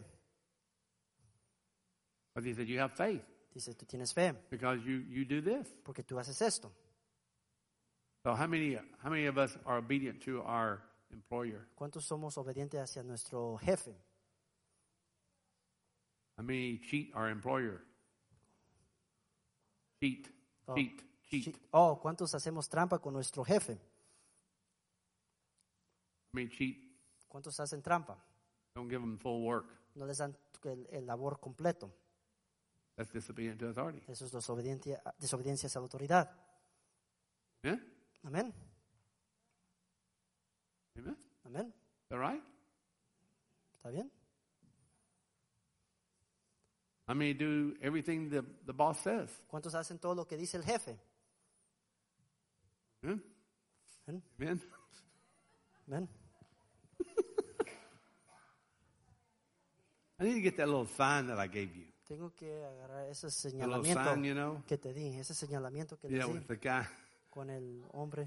But he said, you have faith Dice, tú tienes fe because you do this. porque tú haces esto. So how many of us are obedient to our employer? ¿Cuántos somos obedientes hacia nuestro jefe? How many cheat our employer? Cheat, Oh, cheat. Sí. Oh, ¿cuántos hacemos trampa con nuestro jefe? How many cheat? ¿Cuántos hacen trampa? Don't give them full work. No les dan el labor completo. That's disobedient to authority. Eso es desobediencia hacia la autoridad. Yeah? Amén. Amen? Amén. that right? ¿Está bien? I mean, do everything the boss says. ¿Cuántos hacen todo lo que dice el jefe? Amen? Amen. Amen? Amén. I need to get that little sign that I gave you. Tengo que agarrar ese A little señalamiento sign, you know? que te di, ese señalamiento que Yeah, te di with the guy. con el hombre.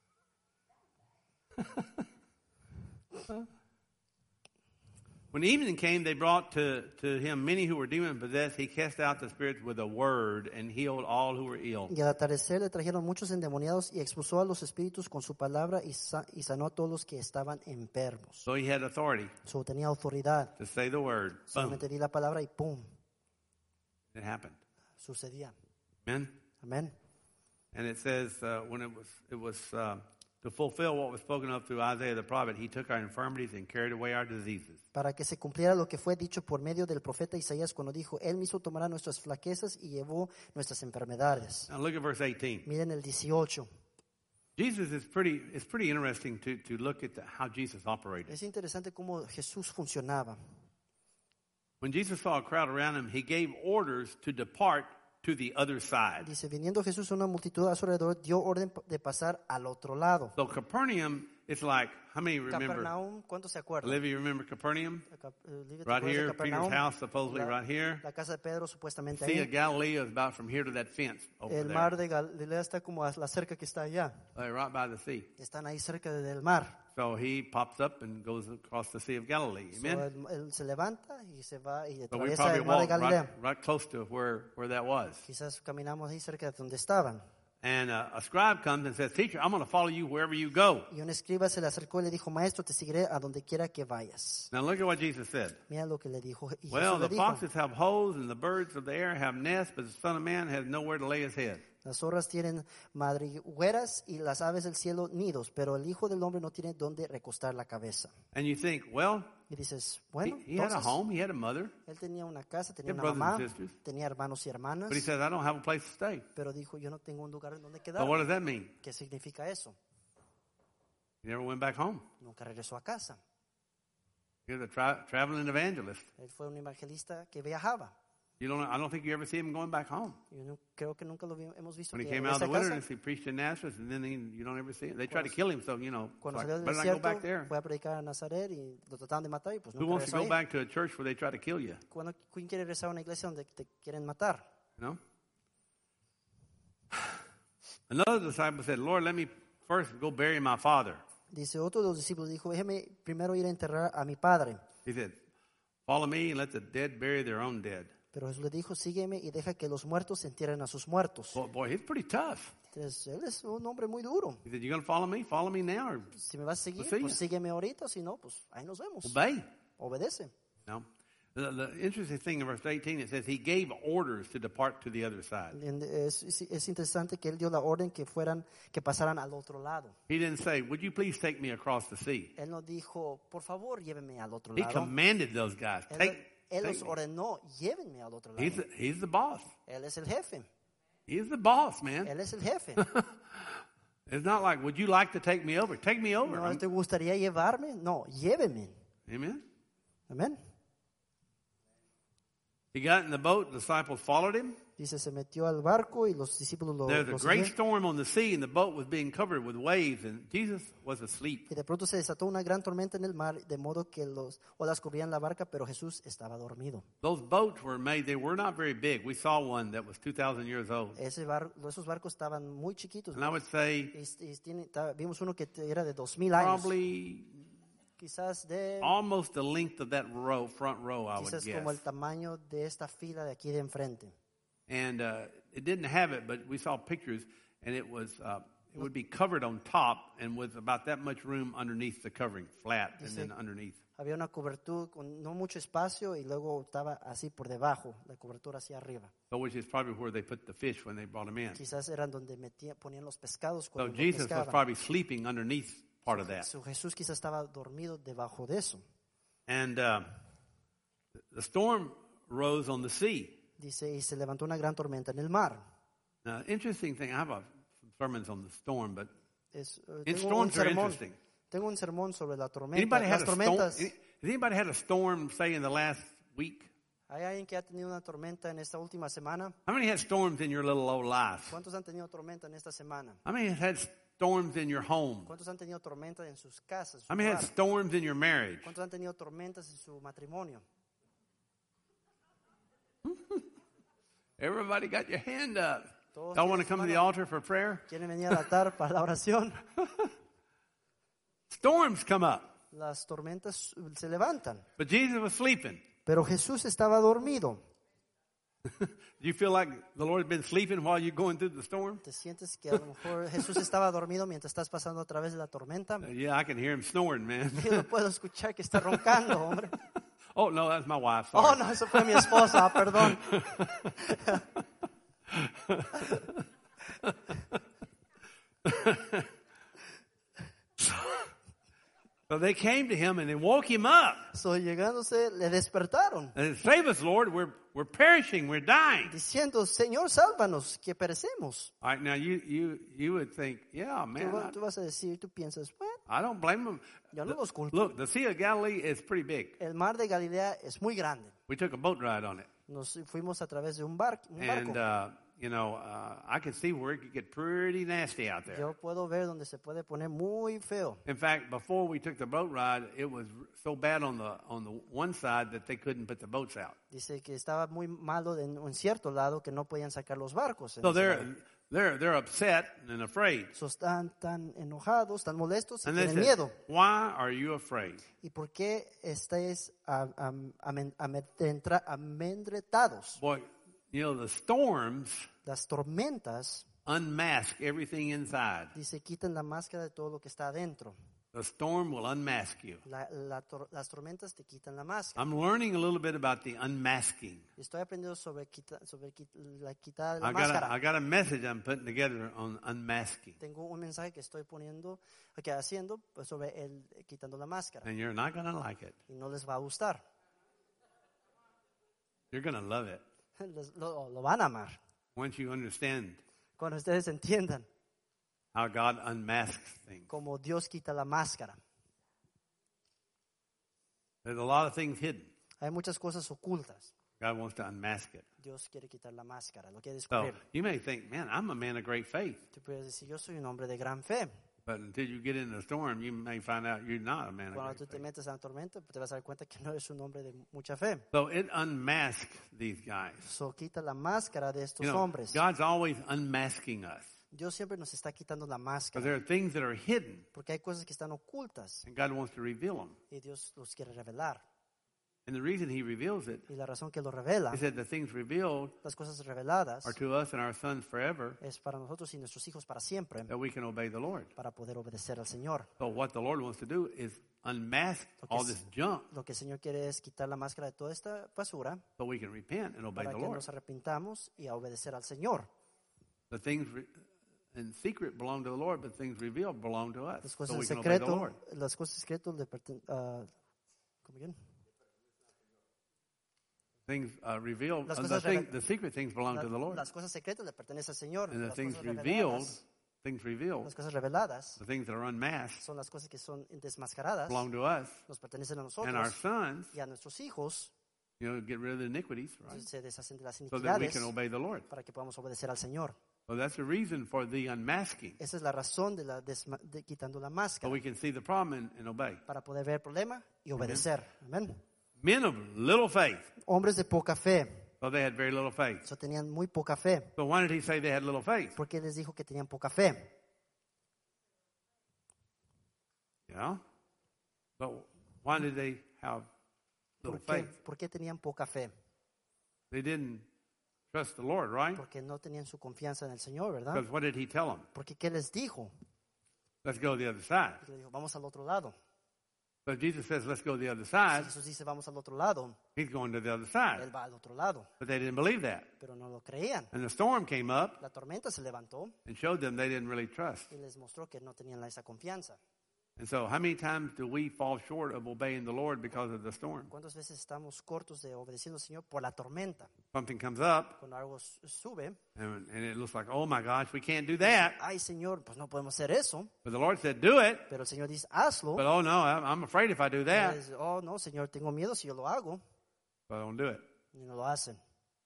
When evening came, they brought to him many who were demon possessed. He cast out the spirits with a word and healed all who were ill. Y al atardecer le trajeron muchos endemoniados y expulsó a los espíritus con su palabra y sanó a todos los que estaban enfermos. So he had authority So, tenía autoridad. to say the word. Boom. Solamente di la palabra y ¡pum! It happened. Sucedía. Amen? Amén. And it says when it was to fulfill what was spoken of through Isaiah the prophet, he took our infirmities and carried away our diseases. Para que se cumpliera lo que fue dicho por medio del profeta Isaías cuando dijo, Él mismo tomará nuestras flaquezas y llevó nuestras enfermedades. Now look at verse 18. Miren el 18. Jesus is it's pretty interesting to look at how Jesus operated. Es interesante cómo Jesús funcionaba. When Jesus saw a crowd around him, he gave orders to depart to the other side. Dice, viniendo Jesús a una multitud a su alrededor, dio orden de pasar al otro lado. So Capernaum, it's like, how many remember? Capernaum, ¿cuántos se acuerdan? Olivia, you remember Capernaum? Olivia, ¿te Right acuerdas de here, Peter's Capernaum? house supposedly right here. La casa de Pedro supuestamente Sea of ahí. Galilee is about from here to that fence over El there. mar de Galilea está como a la cerca que está allá. Right by the sea. Están ahí cerca del mar. So he pops up and goes across the Sea of Galilee. So, Amen? él se levanta y se va y So we atraviesa probably el mar de walked Galilea. right close to where that was. Quizás caminamos ahí cerca de donde estaban. And a scribe comes and says, Teacher, I'm going to follow you wherever you go. Y un escriba se le acercó y le dijo, Maestro, te seguiré a donde quiera que vayas. Now look at what Jesus said. Mira lo que le dijo. Y Well, Jesús le the dijo, foxes have holes and the birds of the air have nests, but the Son of Man has nowhere to lay his head. las zorras tienen madrigueras y las aves del cielo nidos, pero el Hijo del Hombre no tiene dónde recostar la cabeza. And you think, well, Y dices, he, bueno, he had a entonces, home, he had a mother, él tenía una casa, tenía He una had brothers mamá, and sisters. tenía hermanos y hermanas, but he says, I don't have a place to stay. pero dijo, yo no tengo un lugar en donde But what quedar. does that mean? ¿Qué significa eso? He never went back home. Nunca regresó a casa. He was a traveling evangelist. Él fue un evangelista que viajaba. I don't think you ever see him going back home. Yo creo que nunca lo hemos visto When he que came out of the regrese a casa. wilderness, he preached in Nazareth, and then you don't ever see him. They tried to kill him, so, so Cuando like, salió del better not go desierto, back there. fue a predicar a Nazaret y lo trataban de matar y pues Who nunca wants to regresó go ahí. back to a church where they try to kill you? ¿Quién quiere regresar a una iglesia donde te quieren matar? You know? Another disciple said, Lord, let me first go bury my father. Dice, otro de los discípulos dijo, déjeme primero ir a enterrar a mi padre. He said, follow me and let the dead bury their own dead. Pero Jesús le dijo, sígueme y deja que los muertos entierren a sus muertos. Boy, he's pretty tough. Entonces, él es un hombre muy duro. He said, you going to follow me? Follow me now or Si me vas a seguir, Pues sí. pues sígueme ahorita. Si no, pues ahí nos vemos. obey? Obedece. No. The interesting thing in verse 18, it says he gave orders to depart to the other side. Es interesante que él dio la orden que pasaran al otro lado. He didn't say, would you please take me across the sea? Él no dijo, por favor, llévenme al otro He lado. commanded those guys, Él take los me. ordenó, llévenme al otro lado. He's the boss. Él es el jefe. He's the boss, man. Él es el jefe. It's not like, would you like to take me over? Take me over. ¿No te gustaría llevarme? No, llévenme. Amen. Amén. He got in the boat, the disciples followed him. Dice, se metió al barco y los discípulos lo There's a great siguieron. storm on the sea, and the boat was being covered with waves, and Jesus was asleep. Y de pronto se desató una gran tormenta en el mar, de modo que los olas cubrían la barca, pero Jesús estaba dormido. Those boats were made, they were not very big. We saw one that was 2,000 years old. Esos barcos estaban muy chiquitos. And I would say Vimos uno que era de 2,000 años. probably Quizás de almost the length of that front row, I would quizás guess. como el tamaño de esta fila de aquí de enfrente. And it didn't have it, but we saw pictures, and it would be covered on top and with about that much room underneath the covering, flat, and then underneath. Había una cobertura con no mucho espacio y luego estaba así por debajo, la cobertura hacia arriba. So which is probably where they put the fish when they brought them in. Quizás eran donde ponían los pescados So cuando los Jesus was pescaban. probably sleeping underneath part of that. So, Jesús quizás estaba dormido debajo de eso. And the storm rose on the sea. Dice, y se levantó una gran tormenta en el mar. Now, interesting thing, I have some sermons on the storm, but Tengo un storms are sermón interesting. Tengo un sermón sobre la tormenta, Anybody had las a storm? tormentas. Has anybody had a storm, say, in the last week? ¿Hay alguien que ha tenido una tormenta en esta última semana? How many had storms in your little old life? ¿Cuántos han tenido tormenta en esta semana? How many had storms in your home? ¿Cuántos han tenido tormenta en sus casas? Su How many had hogar? storms in your marriage? ¿Cuántos han tenido tormentas en su matrimonio? Everybody got your hand up. Todos Y'all want to tienen su come to the mano. altar for prayer? ¿Quieren venir al altar para la oración? Storms come up. Las tormentas se levantan. But Jesus was sleeping. Pero Jesús estaba dormido. Do you feel like the Lord's been sleeping while you're going through the storm? ¿Te sientes que a lo mejor Jesús estaba dormido mientras estás pasando a través de la tormenta? Yeah, I can hear him snoring, man. Yo no puedo escuchar que está roncando, hombre. Oh, no, that's my wife. Oh, Sorry. no, eso fue mi esposa, perdón. So they came to him and they woke him up. So, llegándose, le despertaron, And said, save us, Lord. We're perishing. We're dying. diciendo, Señor, sálvanos, que perecemos. All right, now you would think, yeah, man, Tú vas a decir, tú piensas, bueno, I don't blame them. yo no los culpo. Look, the Sea of Galilee is pretty big. El mar de Galilea es muy grande. We took a boat ride on it. Nos fuimos a través de un barco. And, I could see where it could get pretty nasty out there. Yo puedo ver donde se puede poner muy feo. In fact, before we took the boat ride, it was so bad on the one side that they couldn't put the boats out. Dice que estaba muy malo en un cierto lado que no podían sacar los barcos. So they're upset and afraid. So, están tan enojados, tan molestos y And they tienen said, miedo. why are you afraid? ¿Y por qué estáis amedrentados? Boy, the storms Las tormentas, unmask everything inside. dice, quitan la máscara de todo lo que está adentro. The storm will unmask you. Las tormentas te quitan la máscara. I'm learning a little bit about the unmasking. Estoy aprendiendo sobre la quitada de la máscara. I got a message I'm putting together on unmasking. Tengo un mensaje que estoy haciendo pues, sobre el quitando la máscara. And you're not going to like it. Y no les va a gustar. You're going to love it Lo van a amar. once you understand Cuando ustedes entiendan how God unmasks things. cómo Dios quita la máscara. There's a lot of things hidden. Hay muchas cosas ocultas. God wants to unmask it. Dios quiere quitar la máscara, lo quiere So descubrir. you may think, man, I'm a man of great faith. Tú puedes decir, yo soy un hombre de gran fe. But until you get in the storm, you may find out you're not a man of Cuando great tú te faith. metes en la tormenta, te vas a dar cuenta que no eres un hombre de mucha fe. So it unmasks these guys. So quita la máscara de estos You know, hombres. God's always unmasking us. Dios siempre nos está quitando la Because máscara. there are things that are hidden, Porque hay cosas que están ocultas and God wants to reveal them. y Dios los quiere revelar. And the reason He reveals it Y la razón que lo revela, is that the things revealed las cosas reveladas, are to us and our sons forever, es para nosotros y nuestros hijos para siempre, that we can obey the Lord. para poder obedecer al Señor. So what the Lord wants to do is unmask all this junk Lo que el Señor quiere es quitar la máscara de toda esta basura so we can repent and obey para the que Lord. nos arrepintamos y a obedecer al Señor. The things in secret belong to the Lord, but things revealed belong to us. Las So cosas we en can obey the secreto, Lord. las cosas secretas le ¿cómo bien? Things revealed, Las cosas the secret things belong to the Lord. Las cosas secretas le pertenecen al Señor. And the Las things cosas revealed, reveladas, las cosas reveladas the things that are unmasked, son las cosas que son desmascaradas, belong to us. nos pertenecen a And our nosotros sons, y a nuestros hijos. get rid of the iniquities, right? Se deshacen de las So that we iniquidades can obey the Lord. para que podamos obedecer al Señor. So that's the reason for the unmasking. Esa es la razón de quitando la So máscara, we can see the problem and obey. para poder ver el problema y obedecer. Amén. Men of little faith. Hombres de poca fe, So they had very little faith. so tenían muy poca fe. So why did he say they had little faith? ¿Por qué les dijo que tenían poca fe? You know? So why did they have little faith? ¿Por qué tenían poca fe? They didn't trust the Lord, right? Porque no tenían su confianza en el Señor, ¿verdad? Because what did he tell them? Porque ¿qué les dijo? Let's go to the other side. Les dijo, vamos al otro lado. So Jesus says, let's go to the other Si side. Jesús dice, vamos al otro lado, He's going to the other side. Él va al otro lado. But they didn't believe that. Pero no lo creían. And the storm came up La tormenta se levantó and showed them they didn't really trust. y les mostró que no tenían esa confianza. And so how many times do we fall short of obeying the Lord because of the storm? ¿Cuántas veces estamos cortos de obedeciendo al Señor por la tormenta? Something comes up, Cuando algo sube, and it looks like, oh my gosh, we can't do that. ay Señor, pues no podemos hacer eso. But the Lord said, do it. Pero el Señor dice, hazlo. But oh no, I'm afraid if I do Y that, dice, oh no, Señor, tengo miedo si yo lo hago. but I don't do it. Y no lo hacen.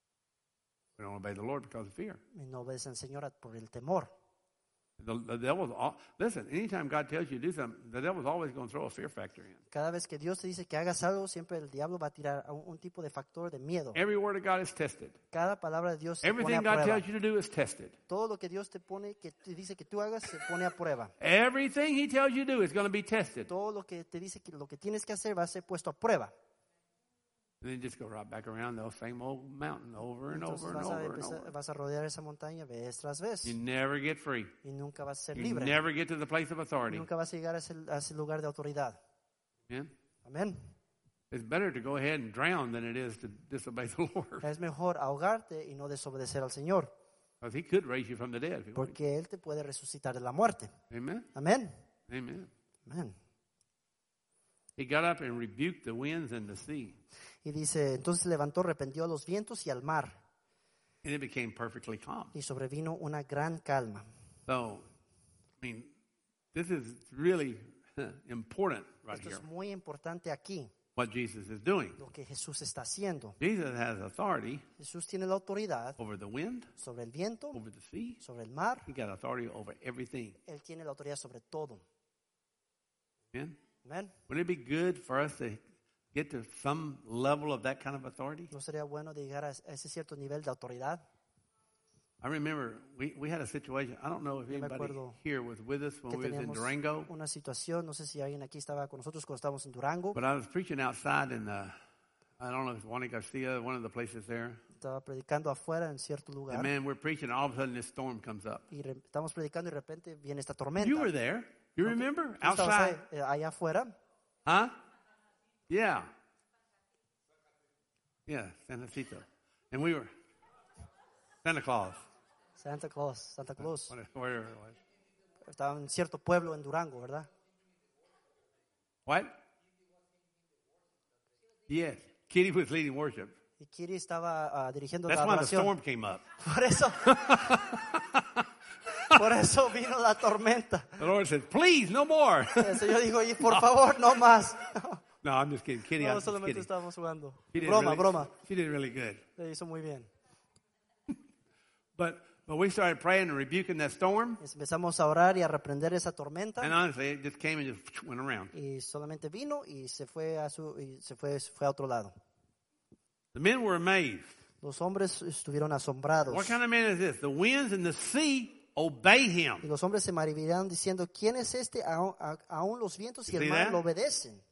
We don't obey the Lord because of fear. Y no obedecen al Señor por el temor. The devil's listen, anytime God tells you to do something, the devil's always going to throw a fear factor in. Cada vez que Dios te dice que hagas algo, siempre el diablo va a tirar un tipo de factor de miedo. Every word of God is tested. Cada palabra de Dios se pone Everything a God prueba. tells you to do is tested. Todo lo que Dios te pone, que te dice que tú hagas, se pone a prueba. Everything He tells you to do is going to be tested. Todo lo que te dice que lo que tienes que hacer va a ser puesto a prueba. And then just go right back around the same old mountain over and Entonces over and over and over. vas a rodear esa montaña vez tras vez. You never get free. Y nunca vas a ser You libre. never get to the place of authority. Nunca vas a llegar a ese lugar de autoridad. Amen? Amén. It's better to go ahead and drown than it is to disobey the Lord. Es mejor ahogarte y no desobedecer al Señor. Because He could raise you from the dead if He wanted. Porque Él te puede resucitar de la muerte. Amen? Amén. Amen. Amén. He got up and rebuked the winds and the sea. Y dice, entonces levantó, reprendió a los vientos y al mar. And it became perfectly calm. Y sobrevino una gran calma. So, I mean, this is really important right Esto here, es muy importante aquí, what Jesus is doing. lo que Jesús está haciendo. Jesus has authority Jesús tiene la autoridad over the wind, sobre el viento, over the sea. sobre el mar. He got authority over everything. Él tiene la autoridad sobre todo. Amen? Amén. Wouldn't it be good for us to get to some level of that kind of authority? ¿No sería bueno de llegar a ese cierto nivel de autoridad? I remember we had a situation. I don't know if Yo me anybody acuerdo here was with us when Que we was in teníamos Durango, una situación, no sé si alguien aquí estaba con nosotros cuando estábamos en Durango. but I was preaching outside in I don't know if it's Juan y Garcia, one of the places there. Estaba predicando afuera en cierto And lugar. man, we're preaching, and all of a sudden this storm comes up. Y estamos predicando y de repente viene esta tormenta. You were there. You remember? ¿Tú estabas Outside. allá afuera? Huh? Yeah. Yeah, San Jacinto. And we were Santa Claus. Santa Claus. Where it was. Estaba en cierto pueblo en Durango, ¿verdad? What? Yes. Kitty was leading worship. Y Kiri estaba dirigiendo That's la why the adoración. storm came up. Por eso vino la tormenta. The Lord said, please, no more. El Señor dijo, y por favor, no más. No, I'm just kidding. Kitty, I'm No, just solamente kidding. estábamos jugando. She did Broma, really- broma. She did really good. Le hizo muy bien. But we started praying and rebuking that storm. Empezamos a orar y a reprender esa tormenta. And honestly, it just came and just went around. Y solamente vino y se fue a fue a otro lado. The men were amazed. Los hombres estuvieron asombrados. What kind of man is this? The winds and the sea obey Y him. los hombres se maravillaron diciendo, ¿quién es este? Aún los vientos y You el see mar that? lo obedecen.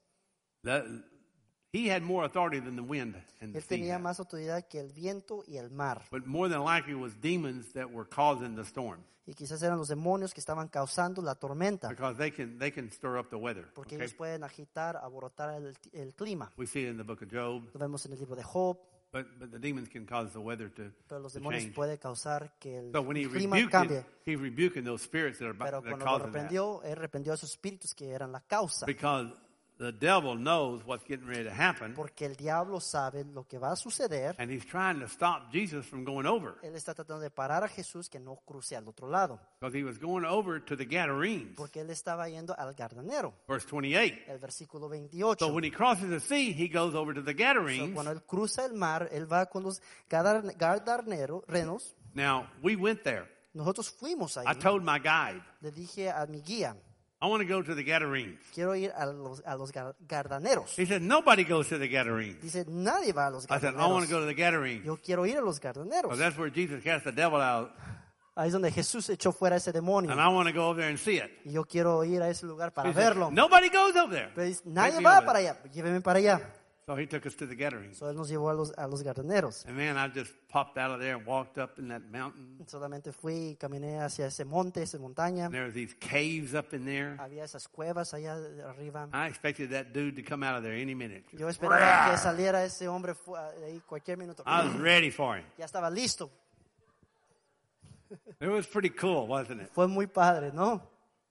He had more authority than the wind and the Él sea. tenía had. más autoridad que el viento y el mar. But more than likely it was demons that were causing the storm. Y quizás eran los demonios que estaban causando la tormenta. Because they can stir up the weather. Porque Okay? ellos pueden agitar, alborotar el clima. We see it in the book of Job. Lo vemos en el libro de Job. But the demons can cause the weather to Pero los to demonios change. pueden causar que el So when he clima rebuked cambie. it, he's rebuking those spirits that are, Pero that are cuando lo causing that. reprendió, él reprendió a esos espíritus que eran la causa. Because the devil knows what's getting ready to happen, Porque el diablo sabe lo que va a suceder. and he's trying to stop Jesus from going over. Él está tratando de parar a Jesús que no cruce al otro lado. Because he was going over to the Gadarenes, Porque él estaba yendo al Gardanero. verse 28. El versículo 28. So when he crosses the sea, he goes over to the So, Gadarenes. cuando él cruza el mar, él va con los Gardaneros. Now, we went there. Nosotros fuimos ahí. I told my guide, Le dije a mi guía, I want to go to the Gadarenes. quiero ir a los Gardaneros. He said, nobody goes to the Gadarenes. Dice, nadie va a los I said, I want to Gardaneros. go to the Gadarenes. Yo quiero ir a los Gardaneros. Because that's where Jesus cast the devil out. Ahí es donde Jesús echó fuera ese demonio. And I want to go over there and see it. Y yo quiero ir a ese lugar para He said, verlo. nobody goes over there. Pero dice, Take nadie me va over para there. allá. Lléveme para allá. So he took us to the Gadarenes. So él nos llevó a los Gardaneros. And man, I just popped out of there and walked up in that mountain. Solamente fui y caminé hacia ese monte, esa montaña. And there was these caves up in there. Había esas cuevas allá arriba. I expected that dude to come out of there any minute. Yo esperaba que saliera ese hombre de ahí cualquier minuto. I was ready for him. Ya estaba listo. It was pretty cool, wasn't it? Fue muy padre, ¿no?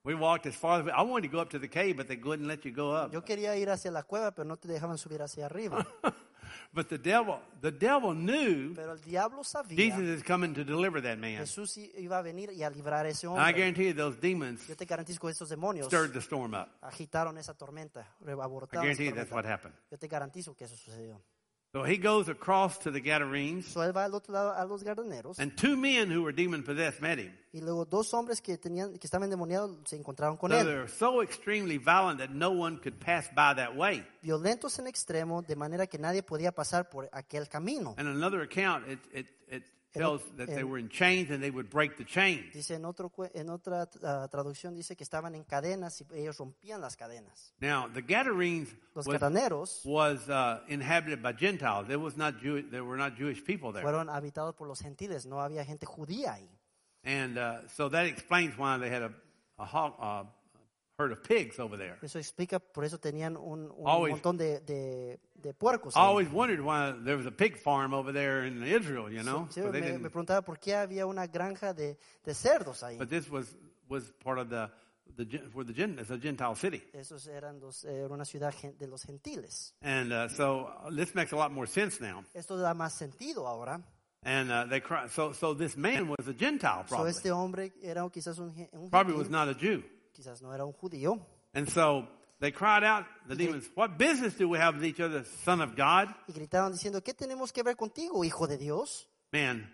We walked as far as I wanted to go up to the cave, but they wouldn't let you go up. Yo quería ir hacia la cueva, pero no te dejaban subir hacia arriba. But the devil knew Pero el diablo sabía Jesus is coming to deliver that man. Jesús iba a venir y a librar a ese And I hombre. guarantee you those demons Yo te garantizo que estos demonios stirred the storm up. agitaron esa tormenta, I abortaron guarantee esa you that's what tormenta. happened. Yo te garantizo que eso sucedió. So he goes across to the Gadarenes, So él va al otro lado a los Gadarenos and two men who were demon possessed met him. y luego dos hombres que estaban endemoniados se encontraron con So él. they're so extremely violent that no one could pass by that way. Violentos en extremo, de manera que nadie podía pasar por aquel camino. And another account, it tells that they were in chains and they would break the chains. Dice en otra traducción dice que estaban en cadenas y ellos rompían las cadenas. Now, the Gadarenes Los Gadarenos was inhabited by Gentiles. There were not Jewish people there. fueron habitados por los gentiles, no había gente judía ahí. And so that explains why they had a herd of pigs over there. Eso explica, por eso tenían un Always- montón de puercos. I ahí. always wondered why there was a pig farm over there in Israel, you know. Sí, But they me didn't- preguntaba por qué había una granja de cerdos ahí. but this was part of it's a Gentile city. Esos eran era una ciudad de los gentiles. And so this makes a lot more sense now. Esto da más sentido ahora. And they cry. So this man was a Gentile, So probably. este hombre era quizás un Probably gentil, was not a Jew. quizás no era un judío. And so they cried out, the demons, "What business do we have with each other, Son of God?" Y gritaron diciendo, ¿qué tenemos que ver contigo, hijo de Dios? Man,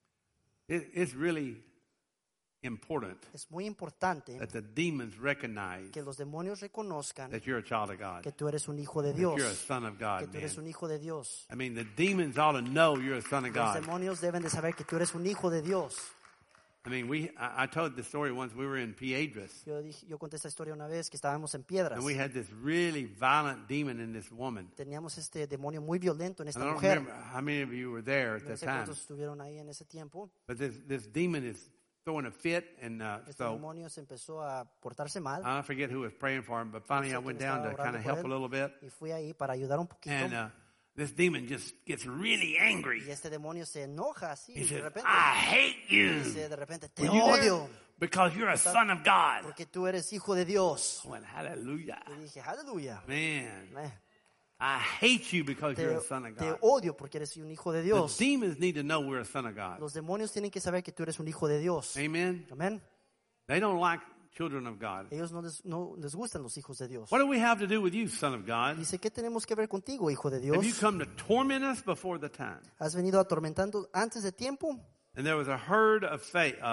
it's really important Es muy importante that the demons recognize que los demonios reconozcan that you're a child of God, que tú eres un hijo de that Dios, you're a son of que God, tú man. eres un hijo de Dios. I mean, the demons ought to know you're a son of Los God. demonios deben de saber que tú eres un hijo de Dios. I mean, I told the story once. We were in Piedras, Yo conté esta historia una vez que estábamos en Piedras. and we had this really violent demon in this woman. Teníamos este demonio muy violento en I esta don't mujer. remember how many of you were there at No that sé time, cuántos estuvieron ahí en ese tiempo. but this demon is throwing a fit, and Este so demonio se empezó a portarse mal. I forget who was praying for him, but finally I sé went quién down to estaba kind of orando por help a él. little bit, Y fui ahí para ayudar un poquito. and this demon just gets really angry. Y este demonio se enoja así He de says, repente. "I hate you. Dice de repente, te Were you there? odio Because you're a son of God." porque tú eres hijo de Dios. I went, hallelujah. Y dije, aleluya. Man, I hate you because you're a son of Te God. odio porque eres un hijo de The Dios. demons need to know we're a son of God. Los demonios tienen que saber que tú eres un hijo de Dios. Amen. Amén. They don't like children of God. Ellos no les gustan los hijos de Dios. What do we have to do with you, son of God? Dice, ¿qué tenemos que ver contigo, hijo de Have you Dios? come to torment us before the time? ¿Has venido atormentando antes de tiempo? And there was a herd of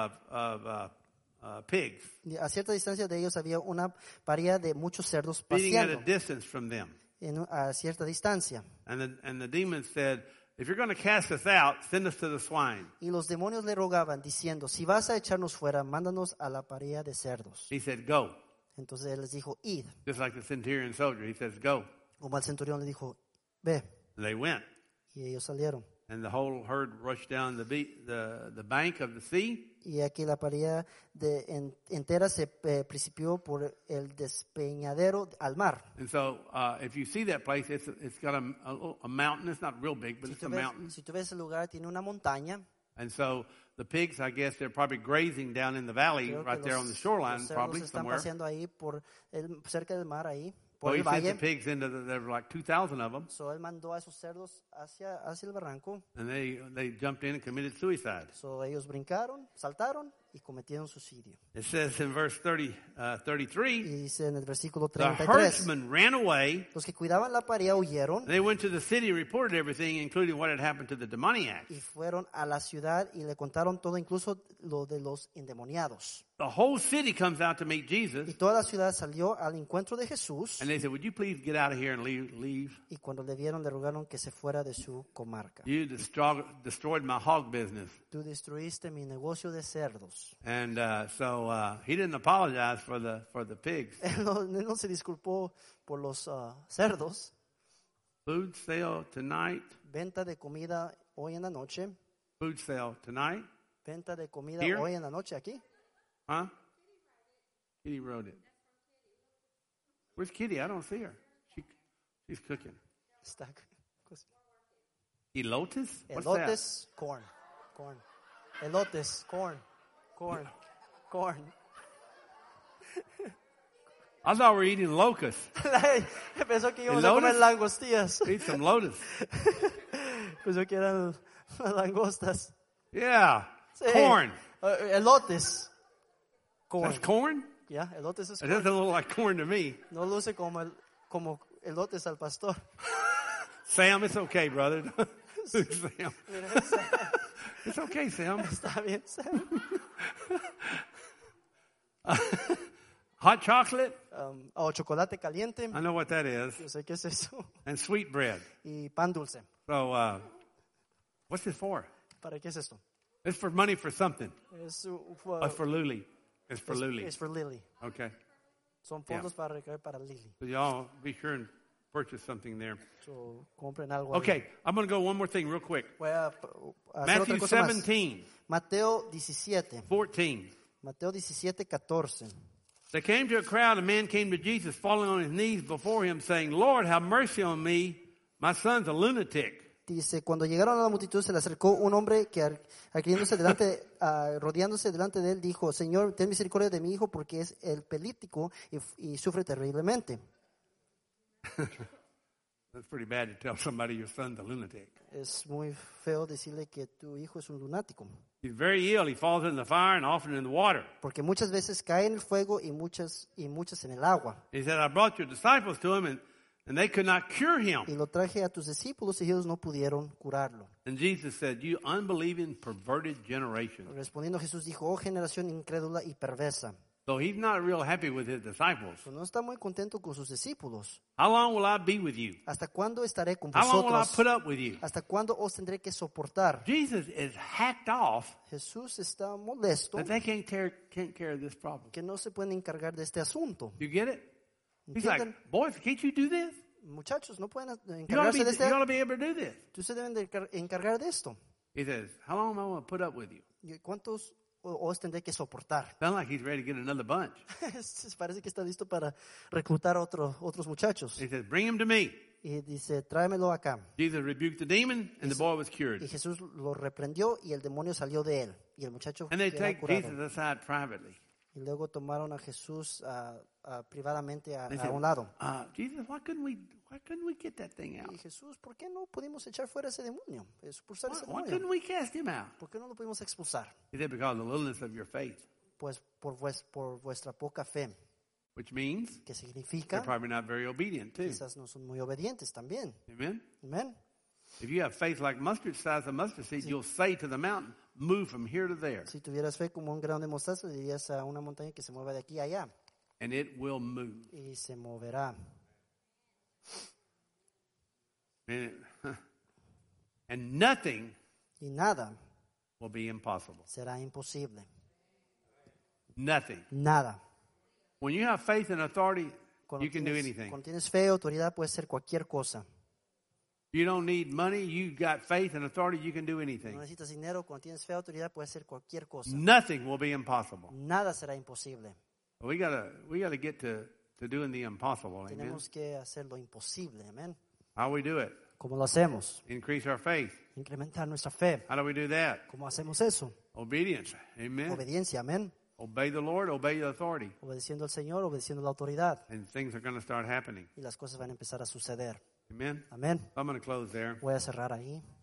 pigs Y a cierta distancia de ellos había una pareja de muchos cerdos feeding at a paseando distance from them. a cierta distancia. And the demons said, "If you're going to cast us out, send us to the swine." Y los demonios le rogaban diciendo, si vas a echarnos fuera, mándanos a la pareja de cerdos. He said, "Go." Entonces él les dijo, id. Just like the centurion soldier, he says, "Go." Como al centurión le dijo, ve. And they went. Y ellos salieron. And the whole herd rushed down the bank of the sea. Y aquí la pareja entera se precipió por el despeñadero al mar. And so, if you see that place, it's got a mountain. It's not real big, but it's a mountain. Si tú ves el lugar, tiene una montaña. And so the pigs, I guess, they're probably grazing down in the valley, Creo que right there on the los shoreline, cerdos probably están somewhere. paseando ahí cerca del mar ahí, So por he el sent the valle. pigs there were like 2,000 of them, So él mandó a esos cerdos hacia el barranco. and they jumped in and committed suicide. So ellos brincaron, saltaron y cometieron suicidio. It says in verse 33, Y dice en el versículo the 33, herdsmen ran away. los que cuidaban la pareja huyeron They went to the city and reported everything, including what had happened to the demoniacs. y fueron a la ciudad y le contaron todo, incluso lo de los endemoniados. The whole city comes out to meet Y Jesus, toda la ciudad salió al encuentro de Jesús. and they said, "Would you please get out of here and leave? Y cuando le vieron, le rogaron que se fuera de su comarca. You destroyed my hog business." Tú destruiste mi negocio de cerdos. And so he didn't apologize for the pigs. Él no se disculpó por los cerdos. Food sale tonight. Venta de comida hoy en la noche. Food sale tonight. Venta de comida Here? hoy en la noche aquí. Huh? Kitty wrote it. Where's Kitty? I don't see her. She's cooking. Está Elotes? What's that? elotes, corn. Elotes, corn. I thought we were eating locusts. Pensó que íbamos ¿El a comer lotus? langostillas. Eat some lotus. Pensó que eran langostas. Yeah. Sí. Corn. Elotes. Corn. That's corn? Ya, elotes es It corn. doesn't look like corn to me. No luce como elotes al pastor. Sam, it's okay, brother. Sam. Mira, It's okay, Sam. está bien. Hot chocolate? Chocolate caliente. I know what that is. Yo sé qué es eso. And sweet bread. Y pan dulce. So, what's this for? ¿Para qué es esto? It's for money for something. Es, For Lily. It's for Lily. Es for Lily. Okay. Son fondos para recaer para Lily. So y'all be sure and purchase something there. So, compren algo. ahí. Okay, I'm going to go one more thing real quick. Voy a hacer Matthew otra cosa más. 17, Mateo 17. 14. Mateo 17, 14. They came to a crowd, a man came to Jesus, falling on his knees before him, saying, Lord, have mercy on me. My son's a lunatic. Dice, cuando llegaron a la multitud se le acercó un hombre que rodeándose delante de él dijo, Señor, ten misericordia de mi hijo porque es epiléptico y sufre terriblemente. That's pretty bad to tell somebody your son's a lunatic. Es muy feo decirle que tu hijo es un lunático, He's very ill. He falls in the fire and often in the water. porque muchas veces cae en el fuego y muchas en el agua. He said, I brought your disciples to him, and they could not cure him. Y lo traje a tus discípulos y ellos no pudieron curarlo. And Jesus said, you unbelieving, perverted generation. Respondiendo Jesús dijo, oh generación incrédula y perversa. So he's not real happy with his disciples. Pues no está muy contento con sus discípulos. How long will I be with you? ¿Hasta cuándo estaré con How long will I vosotros? put up with you? ¿Hasta cuándo os tendré que soportar? Jesus is hacked off Jesús está molesto that they can't care of this problem. que no se pueden encargar de este asunto. You get it? He's like, ¿Entienden? boys, can't you do this? Muchachos, no pueden You ought to encargarse de you ought este. to be able to do this. Ustedes se deben de encargar de esto. He says, how long am I going to put up with you? ¿Y cuántos os tendré que soportar? Sounds like he's ready to get another bunch. Parece que está listo para reclutar otros muchachos. He says, bring him to me. Y dice, tráemelo acá. Jesus rebuked the demon, and the boy was cured. Y Jesús lo reprendió y el demonio salió de él. Y el muchacho And they queda take curado. Jesus aside privately. Y luego tomaron a Jesús privadamente They a said, un lado. Jesus, why couldn't we get that thing out? Y Jesús, ¿por qué no pudimos echar fuera ese demonio? Expulsar ese Why demonio. couldn't we cast him out? ¿Por qué no lo pudimos expulsar? He said, because of the littleness of your faith, Pues por vuestra poca fe, which means que they're significa probably not very obedient too. quizás no son muy obedientes también. Amen? Amén. If you have faith like mustard size of mustard seed, you'll say to the mountain, move from here to there, Si tuvieras fe como un grano de mostaza, le dirías a una montaña que se mueva de aquí a allá and it will move. y se moverá. And nothing Y nada will be impossible. será imposible. Nothing. Nada. When you have faith and authority, Cuando you can do anything. cuando tienes fe, autoridad, puede ser cualquier cosa. You don't need money. You got faith and authority. You can do No anything. necesitas dinero, cuando tienes fe, autoridad, puede ser cualquier cosa. Nothing will be impossible. Nada será imposible. We gotta get to doing the impossible. Amen. Tenemos que hacer lo imposible. Amén. How we do it? ¿Cómo lo hacemos? Increase our faith. Incrementar nuestra fe. How do we do that? ¿Cómo hacemos eso? Obedience. Amen. Obediencia. Amén. Obey the Lord. Obey the authority, Obedeciendo al Señor, obedeciendo a la autoridad. and things are going to start happening. Y las cosas van a empezar a suceder. Amen. Amén. I'm going to close there. Voy a cerrar ahí.